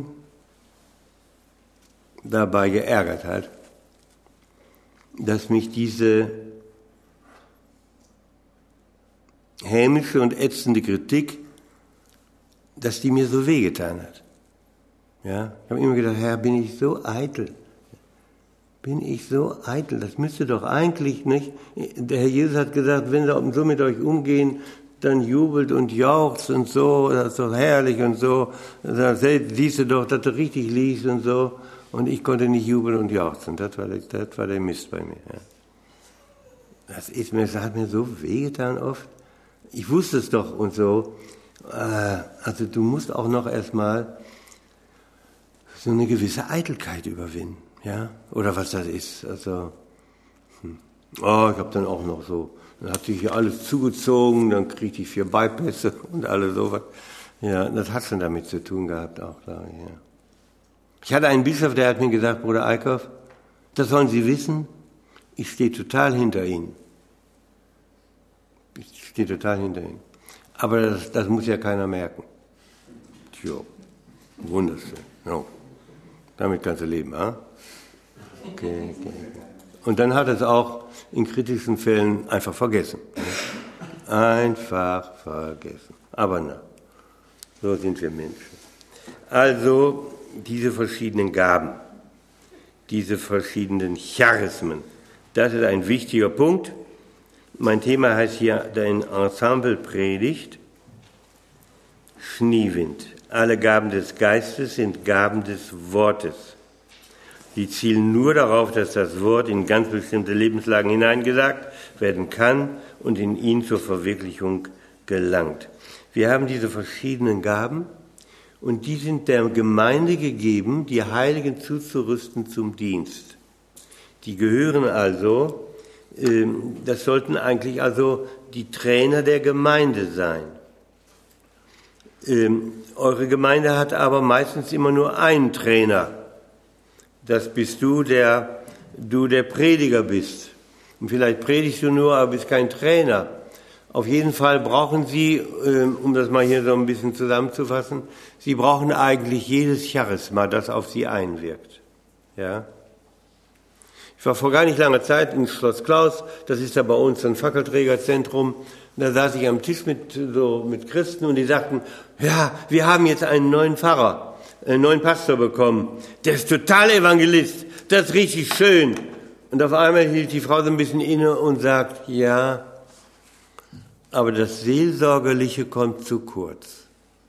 dabei geärgert hat? Dass mich diese hämische und ätzende Kritik, dass die mir so wehgetan hat. Ja, ich habe immer gedacht, Herr, bin ich so eitel? Bin ich so eitel? Das müsste doch eigentlich nicht. Der Herr Jesus hat gesagt, wenn sie so mit euch umgehen, dann jubelt und jauchzt und so, das ist doch herrlich und so. Dann siehst du doch, dass du richtig liest und so. Und ich konnte nicht jubeln und jauchzen. Das war der, das war der Mist bei mir. Ja. Das ist mir, das hat mir so wehgetan oft. Ich wusste es doch und so. Also du musst auch noch erstmal so eine gewisse Eitelkeit überwinden, ja, oder was das ist. Also, hm. oh, ich habe dann auch noch so, dann hat sich hier alles zugezogen, dann kriegte ich vier Beipässe und alles sowas. Ja, das hat schon damit zu tun gehabt auch, glaube ich. Ja. Ich hatte einen Bischof, der hat mir gesagt, Bruder Eickhoff, das sollen Sie wissen, ich stehe total hinter Ihnen. Ich stehe total hinter Ihnen. Aber das, das muss ja keiner merken. Tja, wunderschön. No. Damit kannst du leben, ah? Okay, okay. Und dann hat er es auch in kritischen Fällen einfach vergessen. Einfach vergessen. Aber na, so sind wir Menschen. Also diese verschiedenen Gaben, diese verschiedenen Charismen, das ist ein wichtiger Punkt. Mein Thema heißt hier dein Ensemble-Predigt, Schneewind. Alle Gaben des Geistes sind Gaben des Wortes. Sie zielen nur darauf, dass das Wort in ganz bestimmte Lebenslagen hineingesagt werden kann und in ihn zur Verwirklichung gelangt. Wir haben diese verschiedenen Gaben und die sind der Gemeinde gegeben, die Heiligen zuzurüsten zum Dienst. Die gehören also, das sollten eigentlich also die Trainer der Gemeinde sein. Ähm, eure Gemeinde hat aber meistens immer nur einen Trainer. Das bist du, der du der Prediger bist. Und vielleicht predigst du nur, aber bist kein Trainer. Auf jeden Fall brauchen sie, ähm, um das mal hier so ein bisschen zusammenzufassen, sie brauchen eigentlich jedes Charisma, das auf sie einwirkt. Ja. Ich war vor gar nicht langer Zeit in Schloss Klaus, das ist ja bei uns ein Fackelträgerzentrum. Da saß ich am Tisch mit, so, mit Christen und die sagten, ja, wir haben jetzt einen neuen Pfarrer, einen neuen Pastor bekommen. Der ist total Evangelist, das ist richtig schön. Und auf einmal hielt die Frau so ein bisschen inne und sagt, ja, aber das Seelsorgerliche kommt zu kurz.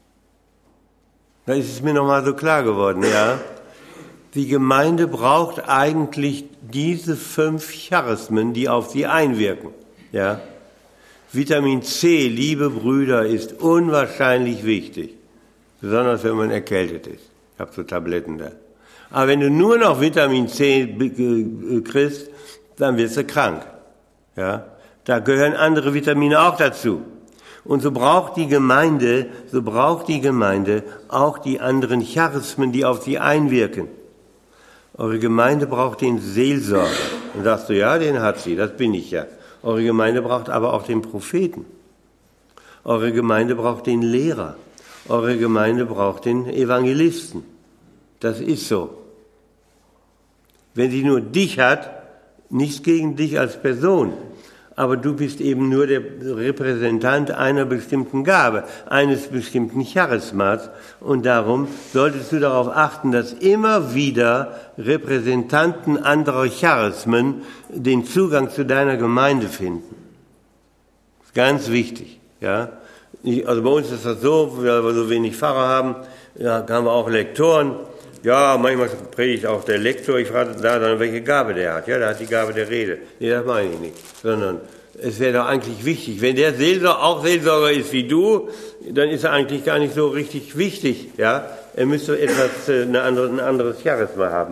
Da ist es mir nochmal so klar geworden, ja. Die Gemeinde braucht eigentlich diese fünf Charismen, die auf sie einwirken, ja. Vitamin C, liebe Brüder, ist unwahrscheinlich wichtig, besonders wenn man erkältet ist. Ich habe so Tabletten da. Aber wenn du nur noch Vitamin C kriegst, dann wirst du krank, ja. Da gehören andere Vitamine auch dazu. Und so braucht die Gemeinde, so braucht die Gemeinde auch die anderen Charismen, die auf sie einwirken. Eure Gemeinde braucht den Seelsorger. Dann sagst du, ja, den hat sie, das bin ich ja. Eure Gemeinde braucht aber auch den Propheten. Eure Gemeinde braucht den Lehrer. Eure Gemeinde braucht den Evangelisten. Das ist so. Wenn sie nur dich hat, nichts gegen dich als Person, aber du bist eben nur der Repräsentant einer bestimmten Gabe, eines bestimmten Charismas. Und darum solltest du darauf achten, dass immer wieder Repräsentanten anderer Charismen den Zugang zu deiner Gemeinde finden. Das ist ganz wichtig. Ja? Also bei uns ist das so, weil wir so wenig Pfarrer haben, ja, haben wir auch Lektoren. Ja, manchmal predigt auch der Lektor, ich frage da dann, welche Gabe der hat. Ja, der hat die Gabe der Rede. Nee, das meine ich nicht. Sondern es wäre doch eigentlich wichtig, wenn der Seelsorger auch Seelsorger ist wie du, dann ist er eigentlich gar nicht so richtig wichtig. Ja, er müsste etwas, eine andere, ein anderes Charisma haben.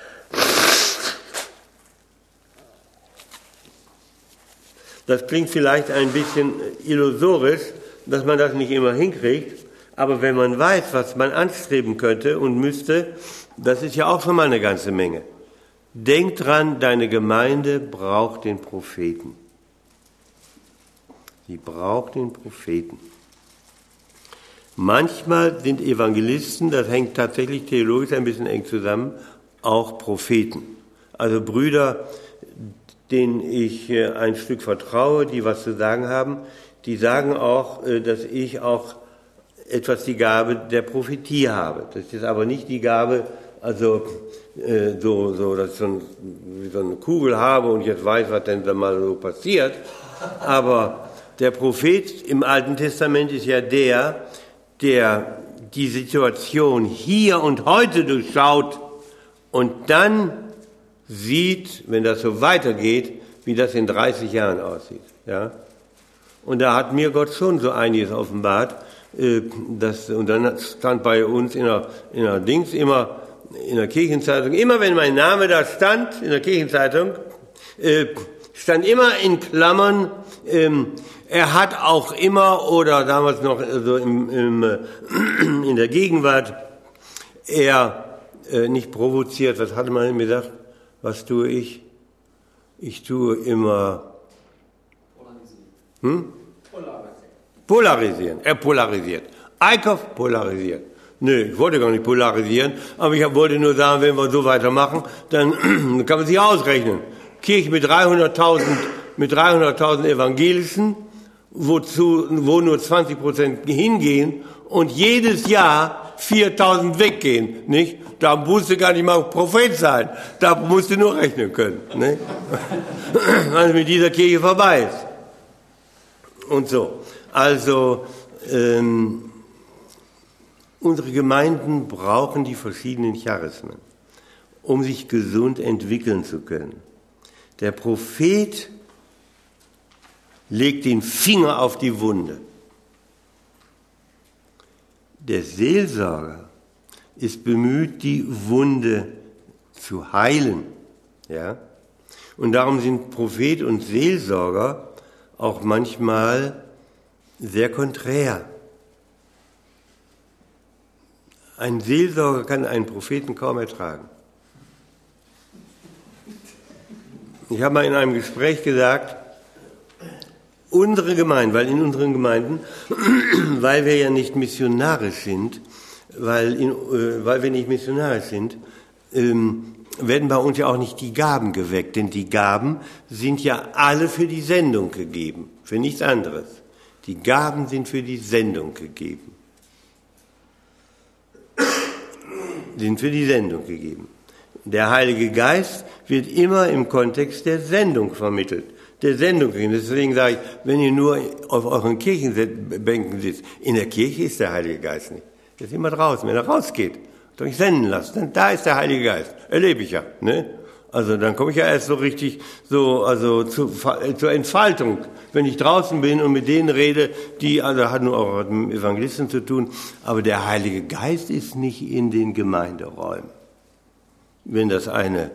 Das klingt vielleicht ein bisschen illusorisch, dass man das nicht immer hinkriegt. Aber wenn man weiß, was man anstreben könnte und müsste, das ist ja auch schon mal eine ganze Menge. Denk dran, deine Gemeinde braucht den Propheten. Sie braucht den Propheten. Manchmal sind Evangelisten, das hängt tatsächlich theologisch ein bisschen eng zusammen, auch Propheten. Also Brüder, denen ich ein Stück vertraue, die was zu sagen haben, die sagen auch, dass ich auch etwas die Gabe der Prophetie habe. Das ist aber nicht die Gabe, also äh, so, so, dass ich so, ein, so eine Kugel habe und jetzt weiß, was denn da mal so passiert. Aber der Prophet im Alten Testament ist ja der, der die Situation hier und heute durchschaut und dann sieht, wenn das so weitergeht, wie das in dreißig Jahren aussieht. Ja? Und da hat mir Gott schon so einiges offenbart. Das, und dann stand bei uns in der, in der Dings immer, in der Kirchenzeitung, immer wenn mein Name da stand, in der Kirchenzeitung, äh, stand immer in Klammern, ähm, er hat auch immer, oder damals noch also im, im, äh, in der Gegenwart, er äh, nicht provoziert, was hatte man mir gesagt, was tue ich? Ich tue immer, hm? Polarisieren. Er polarisiert. Eickhoff polarisiert. Nö, ich wollte gar nicht polarisieren, aber ich wollte nur sagen, wenn wir so weitermachen, dann kann man sich ausrechnen. Kirche mit dreihunderttausend, mit dreihunderttausend Evangelischen, wozu, wo nur zwanzig Prozent hingehen und jedes Jahr viertausend weggehen, nicht? Da musst du gar nicht mal Prophet sein. Da musst du nur rechnen können, nicht? Weil es mit dieser Kirche vorbei ist. Und so. Also, ähm, unsere Gemeinden brauchen die verschiedenen Charismen, um sich gesund entwickeln zu können. Der Prophet legt den Finger auf die Wunde. Der Seelsorger ist bemüht, die Wunde zu heilen. Ja? Und darum sind Prophet und Seelsorger auch manchmal sehr konträr. Ein Seelsorger kann einen Propheten kaum ertragen. Ich habe mal in einem Gespräch gesagt, unsere Gemeinde, weil in unseren Gemeinden, weil wir ja nicht missionarisch sind, weil, in, äh, weil wir nicht missionarisch sind, ähm, werden bei uns ja auch nicht die Gaben geweckt, denn die Gaben sind ja alle für die Sendung gegeben, für nichts anderes. Die Gaben sind für die Sendung gegeben. Sind für die Sendung gegeben. Der Heilige Geist wird immer im Kontext der Sendung vermittelt. der Sendung gegeben. Deswegen sage ich, wenn ihr nur auf euren Kirchenbänken sitzt, in der Kirche ist der Heilige Geist nicht. Der ist immer draußen. Wenn er rausgeht, euch senden lasst, dann da ist der Heilige Geist. Erlebe ich ja, ne? Also dann komme ich ja erst so richtig so, also zu, zur Entfaltung, wenn ich draußen bin und mit denen rede, die, also hat nur auch mit dem Evangelisten zu tun, aber der Heilige Geist ist nicht in den Gemeinderäumen. Wenn das eine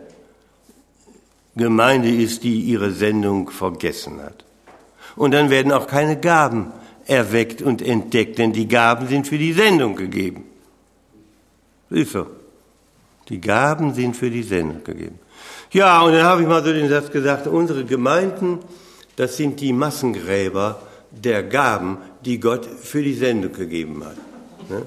Gemeinde ist, die ihre Sendung vergessen hat. Und dann werden auch keine Gaben erweckt und entdeckt, denn die Gaben sind für die Sendung gegeben. Siehst du? Die Gaben sind für die Sendung gegeben. Ja, und dann habe ich mal so den Satz gesagt, unsere Gemeinden, das sind die Massengräber der Gaben, die Gott für die Sendung gegeben hat. Ne?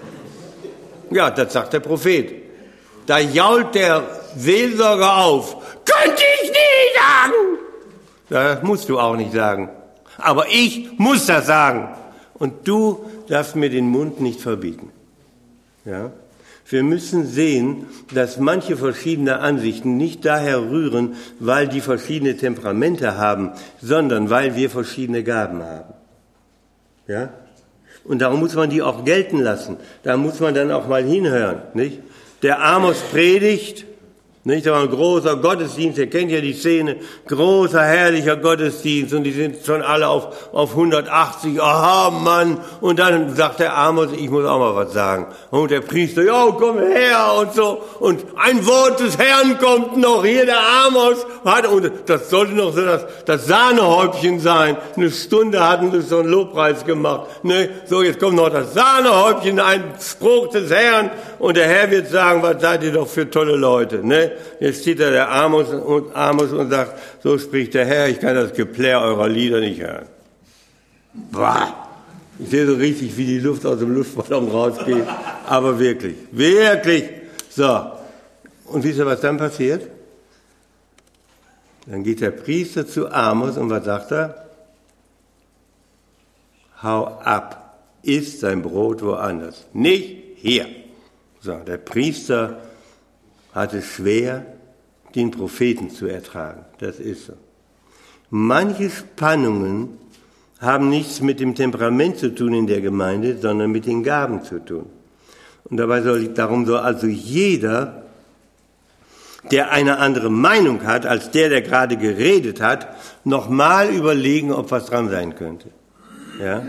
Ja, das sagt der Prophet. Da jault der Seelsorger auf. Könnte ich nie sagen! Das musst du auch nicht sagen. Aber ich muss das sagen. Und du darfst mir den Mund nicht verbieten. Ja? Wir müssen sehen, dass manche verschiedene Ansichten nicht daher rühren, weil die verschiedene Temperamente haben, sondern weil wir verschiedene Gaben haben. Ja? Und darum muss man die auch gelten lassen. Da muss man dann auch mal hinhören, nicht? Der Amos predigt, nicht? Da war ein großer Gottesdienst, ihr kennt ja die Szene, großer, herrlicher Gottesdienst und die sind schon alle auf, auf hundertachtzig, aha, Mann, und dann sagt der Amos, ich muss auch mal was sagen. Und der Priester, ja, komm her und so, und ein Wort des Herrn kommt noch, hier der Amos hat, und das sollte noch so das, das Sahnehäubchen sein. Eine Stunde hatten sie so einen Lobpreis gemacht, ne? So, jetzt kommt noch das Sahnehäubchen, ein Spruch des Herrn, und der Herr wird sagen, was seid ihr doch für tolle Leute, ne? Jetzt steht da der Amos und, Amos und sagt, so spricht der Herr, ich kann das Geplär eurer Lieder nicht hören. Bah! Ich sehe so richtig, wie die Luft aus dem Luftballon rausgeht. Aber wirklich, wirklich. So. Und wisst ihr, was dann passiert? Dann geht der Priester zu Amos und was sagt er? Hau ab, isst sein Brot woanders. Nicht hier. So, der Priester hat es schwer, den Propheten zu ertragen. Das ist so. Manche Spannungen haben nichts mit dem Temperament zu tun in der Gemeinde, sondern mit den Gaben zu tun. Und dabei soll, darum soll also jeder, der eine andere Meinung hat, als der, der gerade geredet hat, nochmal überlegen, ob was dran sein könnte. Ja?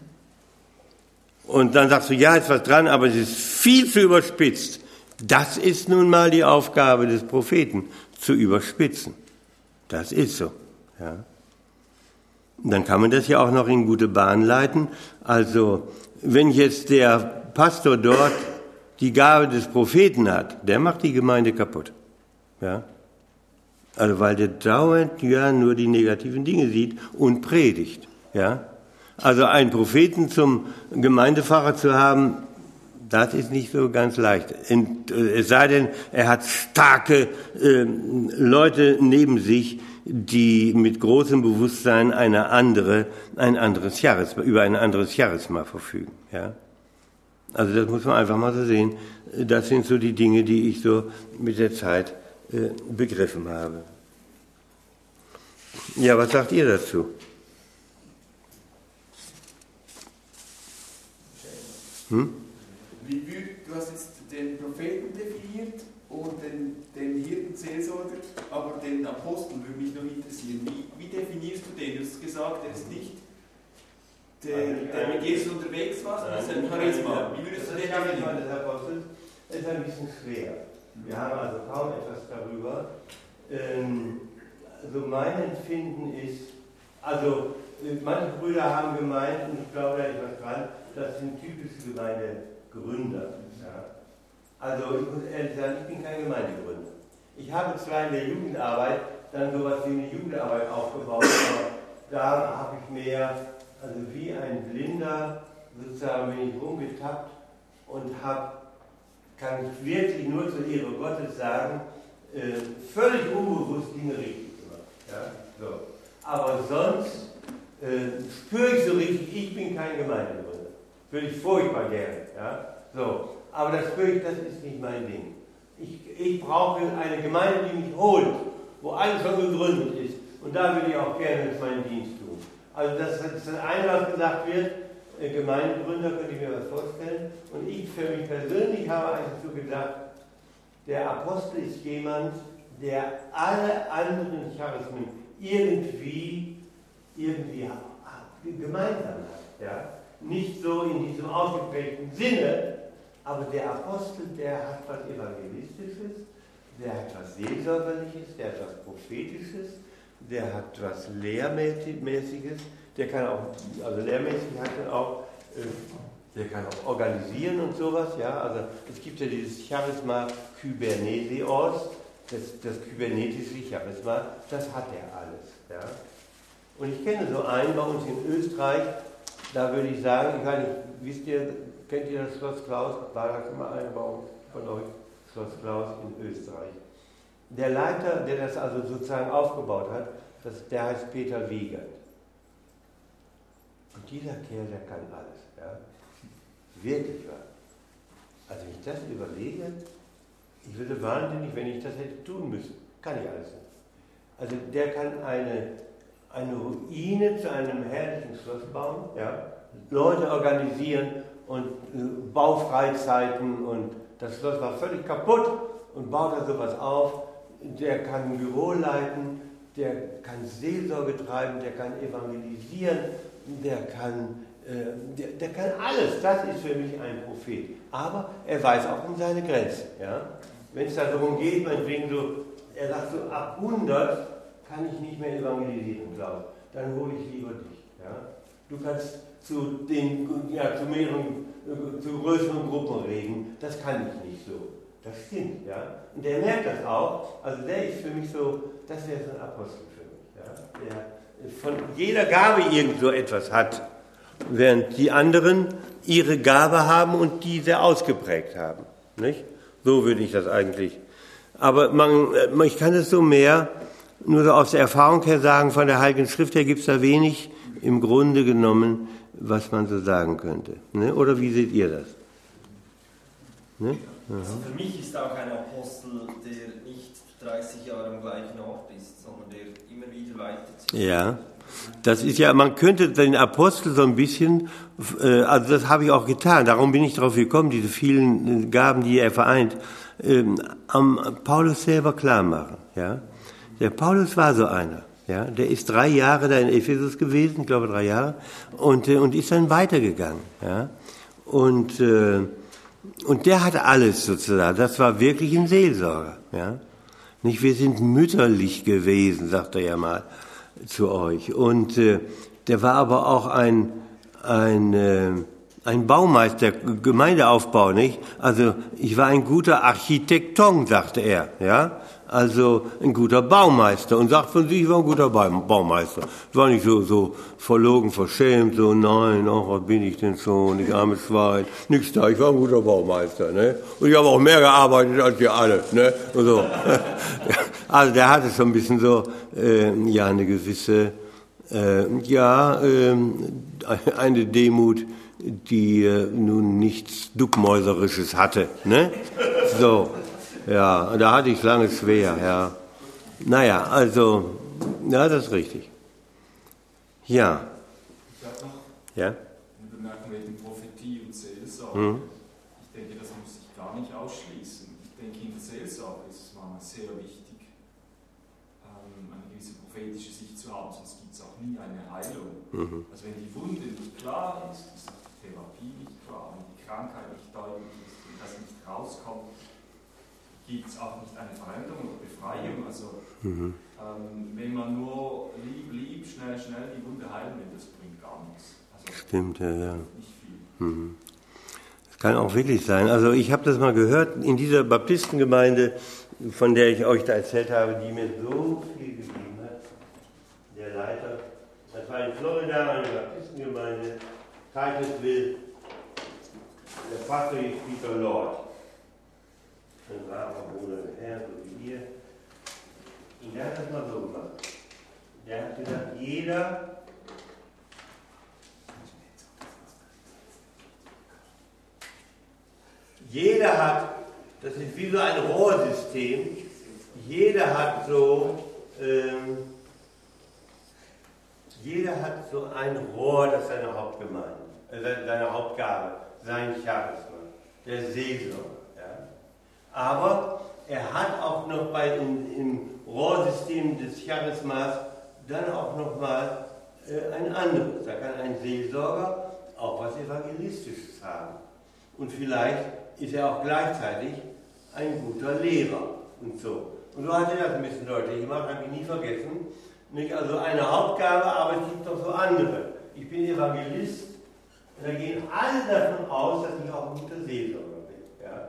Und dann sagst du, ja, ist was dran, aber es ist viel zu überspitzt. Das ist nun mal die Aufgabe des Propheten, zu überspitzen. Das ist so. Ja. Und dann kann man das ja auch noch in gute Bahn leiten. Also, wenn jetzt der Pastor dort die Gabe des Propheten hat, der macht die Gemeinde kaputt. Ja. Also, weil der dauernd ja nur die negativen Dinge sieht und predigt. Ja. Also, einen Propheten zum Gemeindepfarrer zu haben, das ist nicht so ganz leicht. Es sei denn, er hat starke äh, Leute neben sich, die mit großem Bewusstsein eine andere, ein anderes Charisma, über ein anderes Charisma verfügen. Ja? Also das muss man einfach mal so sehen. Das sind so die Dinge, die ich so mit der Zeit äh, begriffen habe. Ja, was sagt ihr dazu? Hm? Wie würd, du hast jetzt den Propheten definiert und den, den Hirtenseelsorger, aber den Apostel würde mich noch interessieren. Wie, wie definierst du den? Du hast gesagt, er ist nicht der, der mit Jesus unterwegs war, sondern ist ein Charisma. Wie würdest du den definieren? Das Apostel ist ein bisschen schwer. Wir haben also kaum etwas darüber. Ähm, also mein Empfinden ist, also manche Brüder haben gemeint, und ich glaube, da ist was dran, das sind typische Gemeindegründer. Ja. Also ich muss ehrlich sagen, ich bin kein Gemeindegründer. Ich habe zwar in der Jugendarbeit dann sowas wie eine Jugendarbeit aufgebaut, aber da habe ich mehr, also wie ein Blinder, sozusagen bin ich rumgetappt und habe, kann ich wirklich nur zur Ehre Gottes sagen, äh, völlig unbewusst Dinge richtig gemacht. Ja? So. Aber sonst äh, spüre ich so richtig, ich bin kein Gemeindegründer. Würde ich furchtbar gerne. Ja? So. Aber das spüre ich, das ist nicht mein Ding. Ich, ich brauche eine Gemeinde, die mich holt, wo alles schon gegründet ist Und da würde ich auch gerne meinen Dienst tun. Also das ist das eine, was gesagt wird, Gemeindegründer könnte ich mir was vorstellen. Und ich für mich persönlich habe eigentlich so gedacht, der Apostel ist jemand, der alle anderen Charismen irgendwie, irgendwie gemeinsam hat. Ja? Nicht so in diesem ausgeprägten Sinne, aber der Apostel, der hat was Evangelistisches, der hat was Seelsorgerliches, der hat was Prophetisches, der hat was Lehrmäßiges, der kann auch, also lehrmäßig hat er auch, der kann auch organisieren und sowas, ja, also es gibt ja dieses Charisma Kyberneseos, das, das kybernetische Charisma, das hat er alles, ja. Und ich kenne so einen bei uns in Österreich, da würde ich sagen, ich weiß nicht, wisst ihr, kennt ihr das Schloss Klaus? War das immer ein Bau von euch? Schloss Klaus in Österreich. Der Leiter, der das also sozusagen aufgebaut hat, das, der heißt Peter Wiegand. Und dieser Kerl, der kann alles. Ja? Wirklich wahr. Also wenn ich das überlege, ich würde wahnsinnig, wenn ich das hätte tun müssen. Kann ich alles nicht. Also der kann eine, eine Ruine zu einem herrlichen Schloss bauen, ja? Leute organisieren und äh, Baufreizeiten, und das Schloss war völlig kaputt und baut da sowas auf. Der kann ein Büro leiten, der kann Seelsorge treiben, der kann evangelisieren, der kann, äh, der, der kann alles. Das ist für mich ein Prophet. Aber er weiß auch um seine Grenzen. Ja? Wenn es darum geht, meinetwegen so, er sagt so, ab hundert kann ich nicht mehr evangelisieren, Klaus. Dann hole ich lieber dich. Ja? Du kannst zu den, ja, zu mehreren, zu größeren Gruppen reden. Das kann ich nicht so. Das stimmt, ja. Und der merkt das auch. Also der ist für mich so, das wäre so ein Apostel für mich, ja. Der von jeder Gabe irgend so etwas hat, während die anderen ihre Gabe haben und die sehr ausgeprägt haben, nicht? So würde ich das eigentlich. Aber man, ich kann es so mehr, nur so aus der Erfahrung her sagen, von der Heiligen Schrift her gibt es da wenig im Grunde genommen, was man so sagen könnte. Ne? Oder wie seht ihr das? Ne? Also für mich ist auch ein Apostel, der nicht dreißig Jahre am gleichen Ort ist, sondern der immer wieder weiterzieht. Ja, das ist ja, man könnte den Apostel so ein bisschen, äh, also das habe ich auch getan, darum bin ich darauf gekommen, diese vielen Gaben, die er vereint, ähm, am Paulus selber klar machen. Ja? Der Paulus war so einer. Ja, der ist drei Jahre da in Ephesus gewesen, ich glaube drei Jahre, und, äh, und ist dann weitergegangen. Ja? Und, äh, und der hatte alles sozusagen, das war wirklich ein Seelsorger. Ja? Nicht, wir sind mütterlich gewesen, sagt er ja mal zu euch. Und äh, der war aber auch ein, ein, äh, ein Baumeister, Gemeindeaufbau, nicht? Also ich war ein guter Architekton, sagte er, ja? Also ein guter Baumeister, und sagt von sich, ich war ein guter Baumeister. Ich war nicht so, so verlogen, verschämt, so, nein, ach, was bin ich denn schon, ich armes Schwein, nix da, ich war ein guter Baumeister, ne? Und ich habe auch mehr gearbeitet als ihr alle, ne? Und so. Also der hatte schon ein bisschen so, äh, ja, eine gewisse, äh, ja, äh, eine Demut, die äh, nun nichts Duckmäuserisches hatte, ne? So. Ja, da hatte ich es lange schwer, ja. Naja, also, ja, das ist richtig. Ja. Ich habe noch ja? eine Bemerkung wegen Prophetie und Seelsorge. Mhm. Ich denke, das muss ich gar nicht ausschließen. Ich denke, in der Seelsorge ist es manchmal sehr wichtig, eine gewisse prophetische Sicht zu haben, sonst gibt es auch nie eine Heilung. Mhm. Also wenn die Wunde nicht klar ist, ist die Therapie nicht klar, wenn die Krankheit nicht deutlich ist und das nicht rauskommt, gibt es auch nicht eine Veränderung oder Befreiung. Also mhm. ähm, wenn man nur lieb, lieb, schnell, schnell die Wunde heilen will, das bringt gar nichts. Also, stimmt, ja, ja. Nicht viel. Mhm. Das kann auch wirklich sein. Also ich habe das mal gehört, in dieser Baptistengemeinde, von der ich euch da erzählt habe, die mir so viel gegeben hat, der Leiter, das war in Florida, eine Baptistengemeinde, Titusville, der Pastor hieß Peter Lord. Ein braver Bruder der Herr, so wie ihr. Und der hat das mal so gemacht. Der hat gesagt, jeder, jeder hat, das ist wie so ein Rohrsystem, jeder hat so, ähm, Jeder hat so ein Rohr, das seine Hauptgemeinde, äh, seine Hauptgabe, sein Charisma, der Seelsorger. Ja. Aber er hat auch noch bei im, im Rohrsystem des Charismas dann auch nochmal äh, ein anderes. Da kann ein Seelsorger auch was Evangelistisches haben. Und vielleicht ist er auch gleichzeitig ein guter Lehrer und so. Und so hat er das ein bisschen deutlich gemacht, habe ich nie vergessen. Nicht also eine Hauptgabe, aber es gibt noch so andere. Ich bin Evangelist und da gehen alle davon aus, dass ich auch ein guter Seelsorger bin. Ja?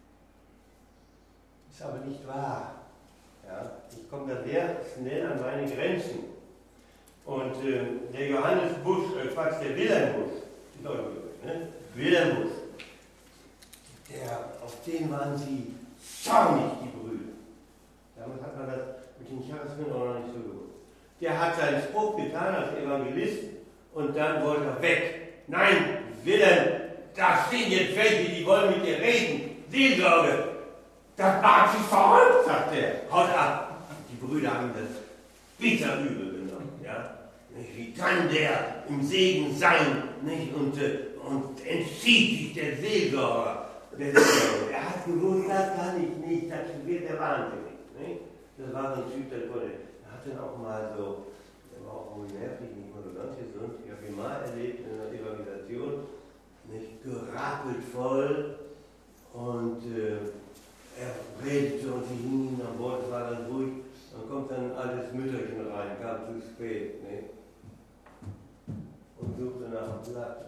Ist aber nicht wahr. Ja? Ich komme da sehr schnell an meine Grenzen. Und äh, der Johannes Busch, äh, Quatsch, der Wilhelm Busch, ist auch gehört, ne? Wilhelm Busch, der, auf den waren sie zornig, die Brüder. Damals hat man das mit den Charismen auch noch nicht so gewusst. Der hat seinen Spruch getan als Evangelist und dann wollte er weg. Nein, Wilhelm, da stehen jetzt welche, die wollen mit dir reden. Seelsorge, das macht sich verrückt, sagt er. Haut ab. Die Brüder haben das bitter übel genommen. Ja? Wie kann der im Segen sein, nicht? Und, und entzieht sich der Seelsorger. Der Seelsorger. Er hat gewusst, das kann ich nicht, das wird der wahnsinnig. Nicht? Das war so ein Typ, der wurde. Dann auch mal so, der war auch wohl nervig, nicht mal so ganz gesund. Ich habe ihn mal erlebt in einer Evangelisation, nicht gerapelt voll und äh, er redete und sie hingen am Bord, es war dann ruhig. Dann kommt dann ein altes Mütterchen rein, kam zu spät, nicht? Und suchte nach dem Blatt.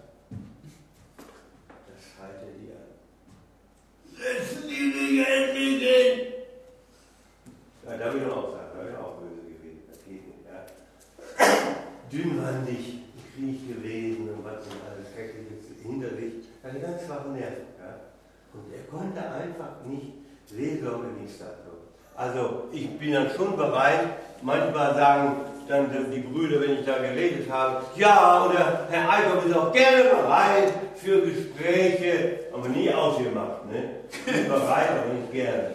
Das schreit er die an. Lassen Sie mich endlich gehen! Ja, da will ich auch sagen, da will ich auch böse. Dünnwandig, Krieg gewesen und was und alles Schreckliches hinter sich, eine ganz schwache Nerven. Ja? Und er konnte einfach nicht Seelsorge nicht sagen. Also ich bin dann schon bereit, manchmal sagen dann die Brüder, wenn ich da geredet habe, ja, oder Herr Eickhoff ist auch gerne bereit für Gespräche, aber nie ausgemacht, ne? Ich bin bereit, aber nicht gerne.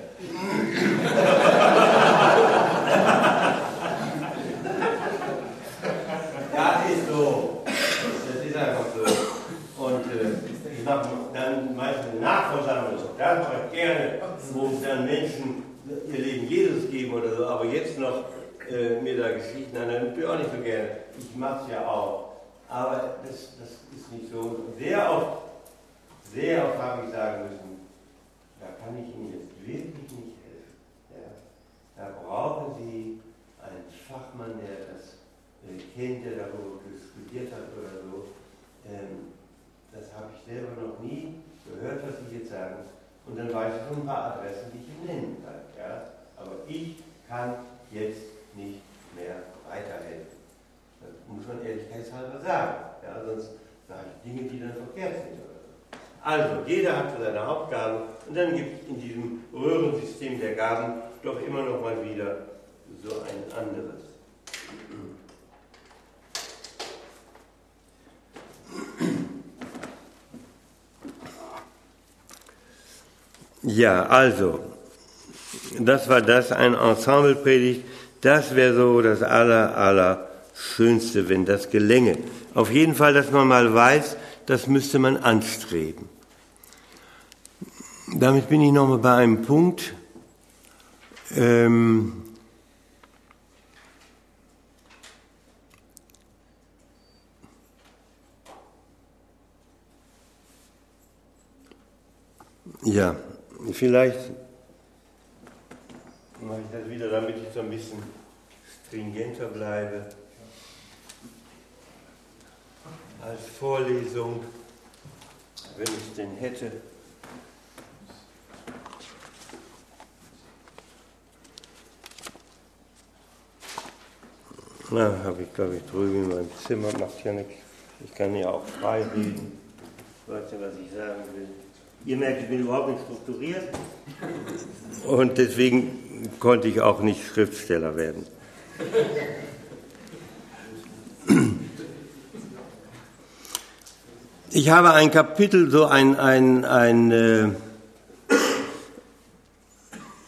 Das ist so. Das ist einfach so. Und äh, ich mache dann meistens eine Nachversammlung. Das mache ich gerne, wo dann Menschen ihr Leben Jesus geben oder so. Aber jetzt noch äh, mir da Geschichten an, dann bin ich auch nicht so gerne. Ich mache es ja auch. Aber das, das ist nicht so. Sehr oft, sehr oft habe ich sagen müssen, da kann ich Ihnen jetzt wirklich nicht helfen. Ja? Da brauchen Sie einen Fachmann, der das kennt, der darüber studiert hat oder so. Ähm, das habe ich selber noch nie gehört, was Sie jetzt sagen. Und dann weiß ich schon ein paar Adressen, die ich Ihnen nennen kann. Ja? Aber ich kann jetzt nicht mehr weiterhelfen. Das muss man ehrlichkeitshalber sagen. Ja? Sonst sage ich Dinge, die dann verkehrt sind. Oder so. Also, jeder hat so seine Hauptgaben und dann gibt es in diesem Röhrensystem der Gaben doch immer noch mal wieder so ein anderes. Ja, also, das war das, ein Ensemblepredigt. Das wäre so das aller, aller Schönste, wenn das gelänge. Auf jeden Fall, dass man mal weiß, das müsste man anstreben. Damit bin ich nochmal bei einem Punkt. Ähm, ja, vielleicht mache ich das wieder, damit ich so ein bisschen stringenter bleibe. Als Vorlesung, wenn ich es denn hätte. Na, habe ich, glaube ich, drüben in meinem Zimmer, macht ja nichts. Ich kann ja auch frei reden. Weißt du, was ich sagen will? Ihr merkt, ich bin überhaupt nicht strukturiert. Und deswegen konnte ich auch nicht Schriftsteller werden. Ich habe ein Kapitel, so ein, ein, ein äh,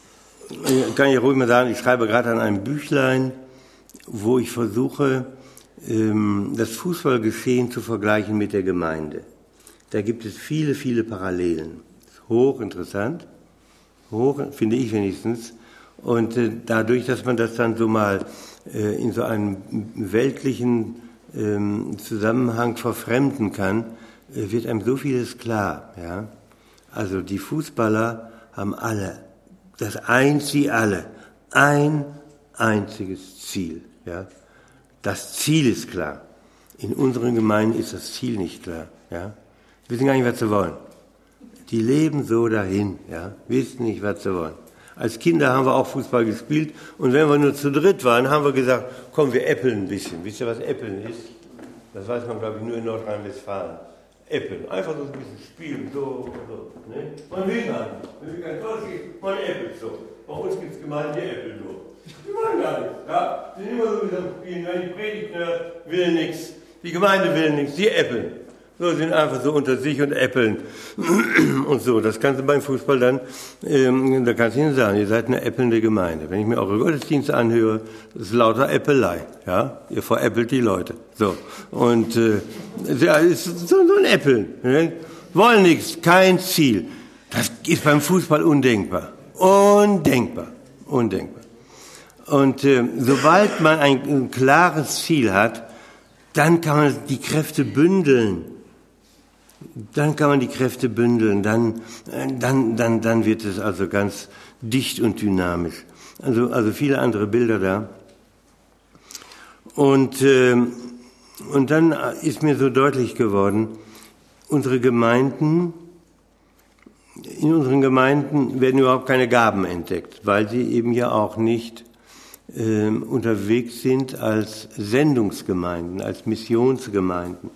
kann ich ruhig mal sagen, ich schreibe gerade an einem Büchlein, wo ich versuche, ähm, das Fußballgeschehen zu vergleichen mit der Gemeinde. Da gibt es viele, viele Parallelen. Hochinteressant, hoch, finde ich wenigstens. Und äh, dadurch, dass man das dann so mal äh, in so einem weltlichen ähm, Zusammenhang verfremden kann, äh, wird einem so vieles klar. Ja? Also die Fußballer haben alle, das eint sie alle, ein einziges Ziel. Ja? Das Ziel ist klar. In unseren Gemeinden ist das Ziel nicht klar. Ja? Wir wissen gar nicht, was sie wollen. Die leben so dahin, ja? Wissen nicht, was sie wollen. Als Kinder haben wir auch Fußball gespielt und wenn wir nur zu dritt waren, haben wir gesagt, komm, wir äppeln ein bisschen. Wisst ihr, was äppeln ist? Das weiß man, glaube ich, nur in Nordrhein-Westfalen. Äppeln, einfach so ein bisschen spielen, so, so. Ne? Man will gar nicht. Man will kein Tor schießen, man äppelt so. Bei uns gibt es Gemeinden, die äppeln nur. Die wollen gar nichts, ja? Die sind immer so wie am Spielen, wenn die Predigt hört, will nichts. Die Gemeinde will nichts, die äppeln. So, sind einfach so unter sich und äppeln. Und so, das kannst du beim Fußball dann, ähm, da kannst du ihnen sagen, ihr seid eine äppelnde Gemeinde. Wenn ich mir eure Gottesdienste anhöre, das ist lauter Äppelei, ja? Ihr veräppelt die Leute. So. Und, äh, ja, ist so, so ein Äppeln. Ne? Wollen nichts, kein Ziel. Das ist beim Fußball undenkbar. Undenkbar. Undenkbar. Und, äh, sobald man ein, ein klares Ziel hat, dann kann man die Kräfte bündeln. Dann kann man die Kräfte bündeln, dann, dann, dann, dann wird es also ganz dicht und dynamisch. Also, also viele andere Bilder da. Und, äh, und dann ist mir so deutlich geworden, unsere Gemeinden, in unseren Gemeinden werden überhaupt keine Gaben entdeckt, weil sie eben ja auch nicht äh, unterwegs sind als Sendungsgemeinden, als Missionsgemeinden.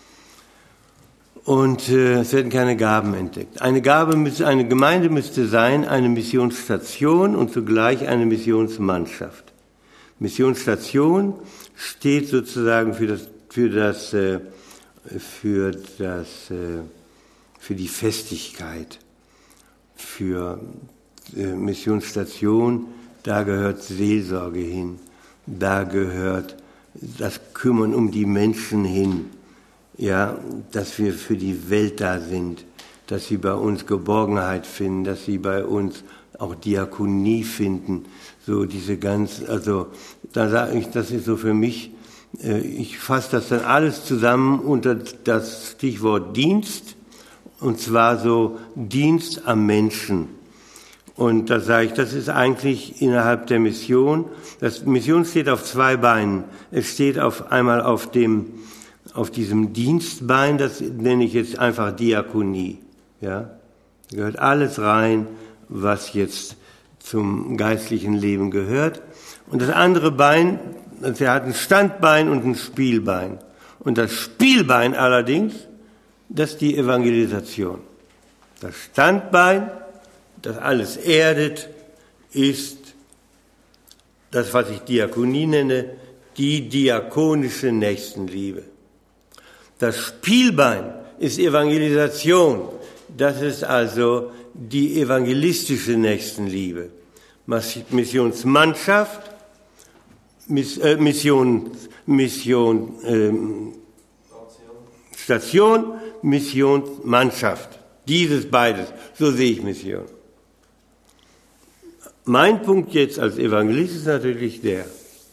Und äh, es werden keine Gaben entdeckt. Eine Gabe müsste, eine Gemeinde müsste sein, eine Missionsstation und zugleich eine Missionsmannschaft. Missionsstation steht sozusagen für das, für das, äh, für das, äh, für die Festigkeit. Für äh, Missionsstation, da gehört Seelsorge hin, da gehört das Kümmern um die Menschen hin. Ja, dass wir für die Welt da sind, dass sie bei uns Geborgenheit finden, dass sie bei uns auch Diakonie finden, so diese ganz, also da sage ich, das ist so für mich, äh, ich fasse das dann alles zusammen unter das Stichwort Dienst, und zwar so Dienst am Menschen. Und da sage ich, das ist eigentlich innerhalb der Mission, das Mission steht auf zwei Beinen. Es steht auf einmal auf dem Auf diesem Dienstbein, das nenne ich jetzt einfach Diakonie. Ja? Da gehört alles rein, was jetzt zum geistlichen Leben gehört. Und das andere Bein, also er hat ein Standbein und ein Spielbein. Und das Spielbein allerdings, das ist die Evangelisation. Das Standbein, das alles erdet, ist das, was ich Diakonie nenne, die diakonische Nächstenliebe. Das Spielbein ist Evangelisation. Das ist also die evangelistische Nächstenliebe. Missionsmannschaft, Miss, äh, Mission, Mission, ähm, Station, Missionsmannschaft. Dieses beides. So sehe ich Mission. Mein Punkt jetzt als Evangelist ist natürlich der,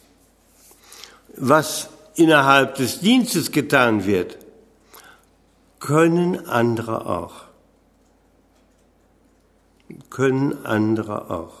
was innerhalb des Dienstes getan wird, können andere auch. Können andere auch.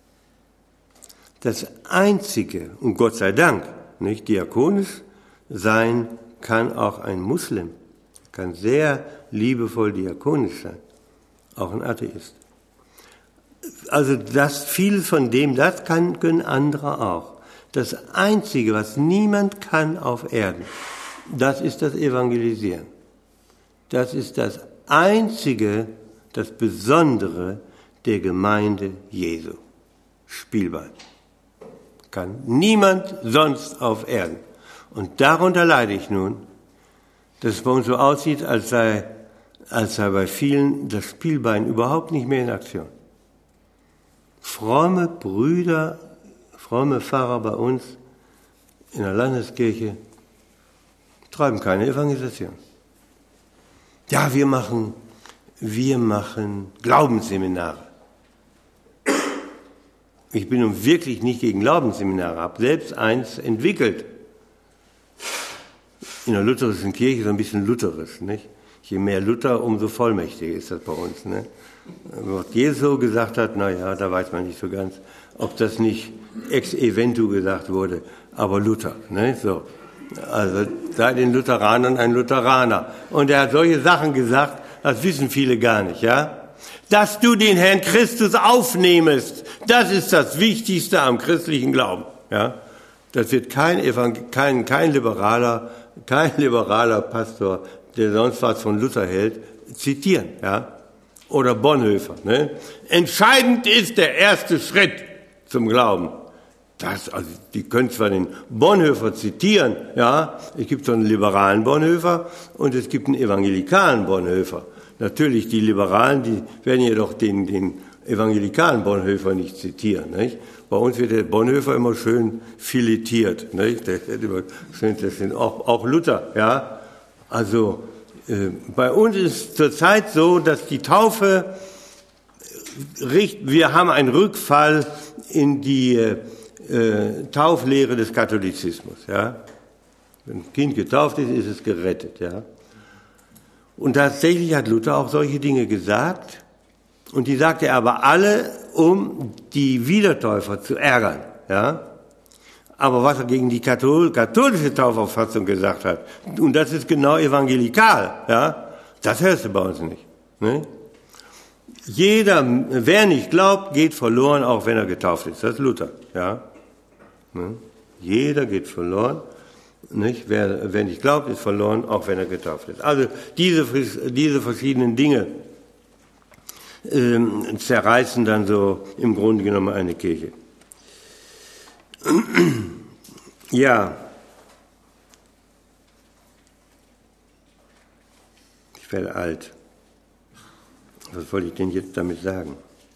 Das Einzige, und Gott sei Dank, nicht diakonisch sein kann auch ein Muslim, kann sehr liebevoll diakonisch sein, auch ein Atheist. Also das, vieles von dem, das kann, können andere auch. Das Einzige, was niemand kann auf Erden, das ist das Evangelisieren. Das ist das Einzige, das Besondere der Gemeinde Jesu. Spielbein. Kann niemand sonst auf Erden. Und darunter leide ich nun, dass es bei uns so aussieht, als sei, als sei bei vielen das Spielbein überhaupt nicht mehr in Aktion. Fromme Brüder, fromme Pfarrer bei uns in der Landeskirche, treiben keine Evangelisation. Ja, wir machen, wir machen Glaubensseminare. Ich bin nun wirklich nicht gegen Glaubensseminare, habe selbst eins entwickelt. In der lutherischen Kirche so ein bisschen lutherisch, nicht? Je mehr Luther, umso vollmächtiger ist das bei uns, ne? Was Jesus so gesagt hat, na ja, da weiß man nicht so ganz, ob das nicht ex eventu gesagt wurde, aber Luther, ne? So. Also sei den Lutheranern ein Lutheraner. Und er hat solche Sachen gesagt, das wissen viele gar nicht, ja? Dass du den Herrn Christus aufnehmest, das ist das Wichtigste am christlichen Glauben, ja? Das wird kein, Evangel- kein, kein liberaler, kein liberaler Pastor, der sonst was von Luther hält, zitieren, ja? Oder Bonhoeffer, ne? Entscheidend ist der erste Schritt zum Glauben. Das, also, die können zwar den Bonhoeffer zitieren, ja? Es gibt so einen liberalen Bonhoeffer und es gibt einen evangelikalen Bonhoeffer. Natürlich, die Liberalen, die werden jedoch den, den evangelikalen Bonhoeffer nicht zitieren, nicht? Bei uns wird der Bonhoeffer immer schön filetiert, nicht? Der wird immer schön, das sind auch, auch Luther, ja? Also, äh, bei uns ist zurzeit so, dass die Taufe, richt, wir haben einen Rückfall in die äh, Tauflehre des Katholizismus, ja? Wenn ein Kind getauft ist, ist es gerettet, ja? Und tatsächlich hat Luther auch solche Dinge gesagt. Und die sagte er aber alle, um die Wiedertäufer zu ärgern, ja. Aber was er gegen die Kathol- katholische Taufauffassung gesagt hat, und das ist genau evangelikal, ja, das hörst du bei uns nicht, ne? Jeder, wer nicht glaubt, geht verloren, auch wenn er getauft ist. Das ist Luther, ja. Ne? Jeder geht verloren. Nicht? Wer, wer nicht glaubt, ist verloren, auch wenn er getauft ist. Also diese, diese verschiedenen Dinge ähm, zerreißen dann so im Grunde genommen eine Kirche. Ja, ich werde alt. Was wollte ich denn jetzt damit sagen?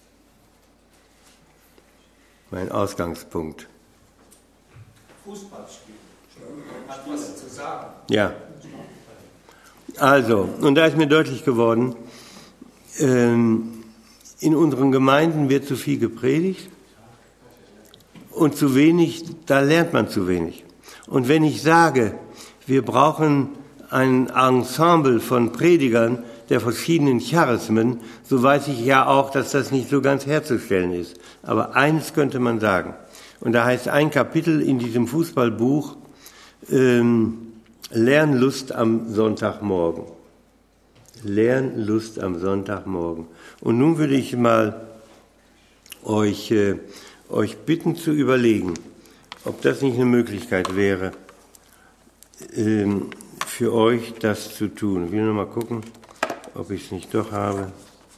Mein Ausgangspunkt. Fußballspiel. Hat was zu sagen. Ja. Also, und da ist mir deutlich geworden, ähm, in unseren Gemeinden wird zu viel gepredigt und zu wenig, da lernt man zu wenig. Und wenn ich sage, wir brauchen ein Ensemble von Predigern der verschiedenen Charismen, so weiß ich ja auch, dass das nicht so ganz herzustellen ist. Aber eines könnte man sagen. Und da heißt ein Kapitel in diesem Fußballbuch, ähm, Lernlust am Sonntagmorgen. Lernlust am Sonntagmorgen. Und nun würde ich mal euch, äh, euch bitten zu überlegen, ob das nicht eine Möglichkeit wäre, ähm, für euch das zu tun. Ich will nur mal gucken, ob ich es nicht doch habe.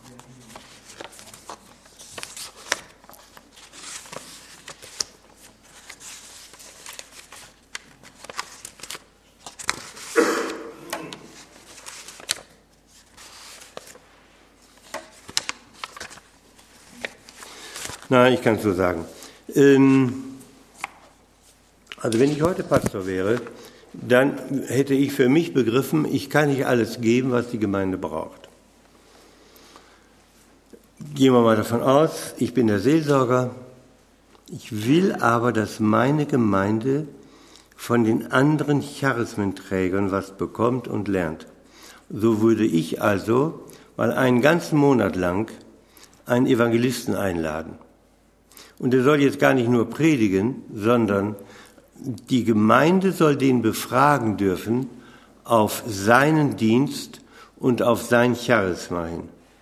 Nein, ich kann es so sagen. Ähm, also wenn ich heute Pastor wäre, dann hätte ich für mich begriffen, ich kann nicht alles geben, was die Gemeinde braucht. Gehen wir mal davon aus, ich bin der Seelsorger, ich will aber, dass meine Gemeinde von den anderen Charismenträgern was bekommt und lernt. So würde ich also mal einen ganzen Monat lang einen Evangelisten einladen. Und er soll jetzt gar nicht nur predigen, sondern die Gemeinde soll den befragen dürfen auf seinen Dienst und auf sein Charisma hin.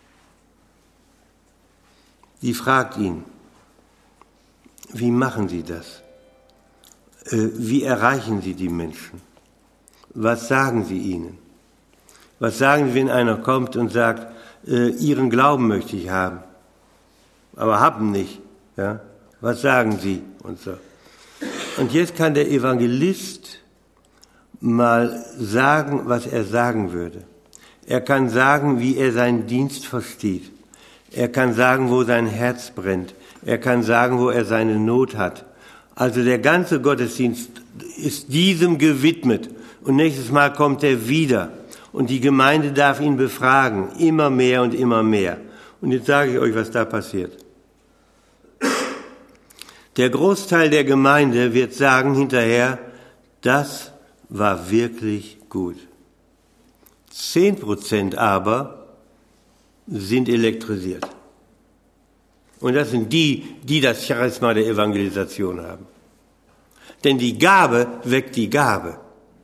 Die fragt ihn, wie machen Sie das? Wie erreichen Sie die Menschen? Was sagen Sie ihnen? Was sagen Sie, wenn einer kommt und sagt, Ihren Glauben möchte ich haben, aber haben nicht? Ja? Was sagen Sie? Und so. Und jetzt kann der Evangelist mal sagen, was er sagen würde. Er kann sagen, wie er seinen Dienst versteht. Er kann sagen, wo sein Herz brennt. Er kann sagen, wo er seine Not hat. Also der ganze Gottesdienst ist diesem gewidmet. Und nächstes Mal kommt er wieder. Und die Gemeinde darf ihn befragen. Immer mehr und immer mehr. Und jetzt sage ich euch, was da passiert. Der Großteil der Gemeinde wird sagen hinterher, das war wirklich gut. Zehn Prozent aber sind elektrisiert. Und das sind die, die das Charisma der Evangelisation haben. Denn die Gabe weckt die Gabe.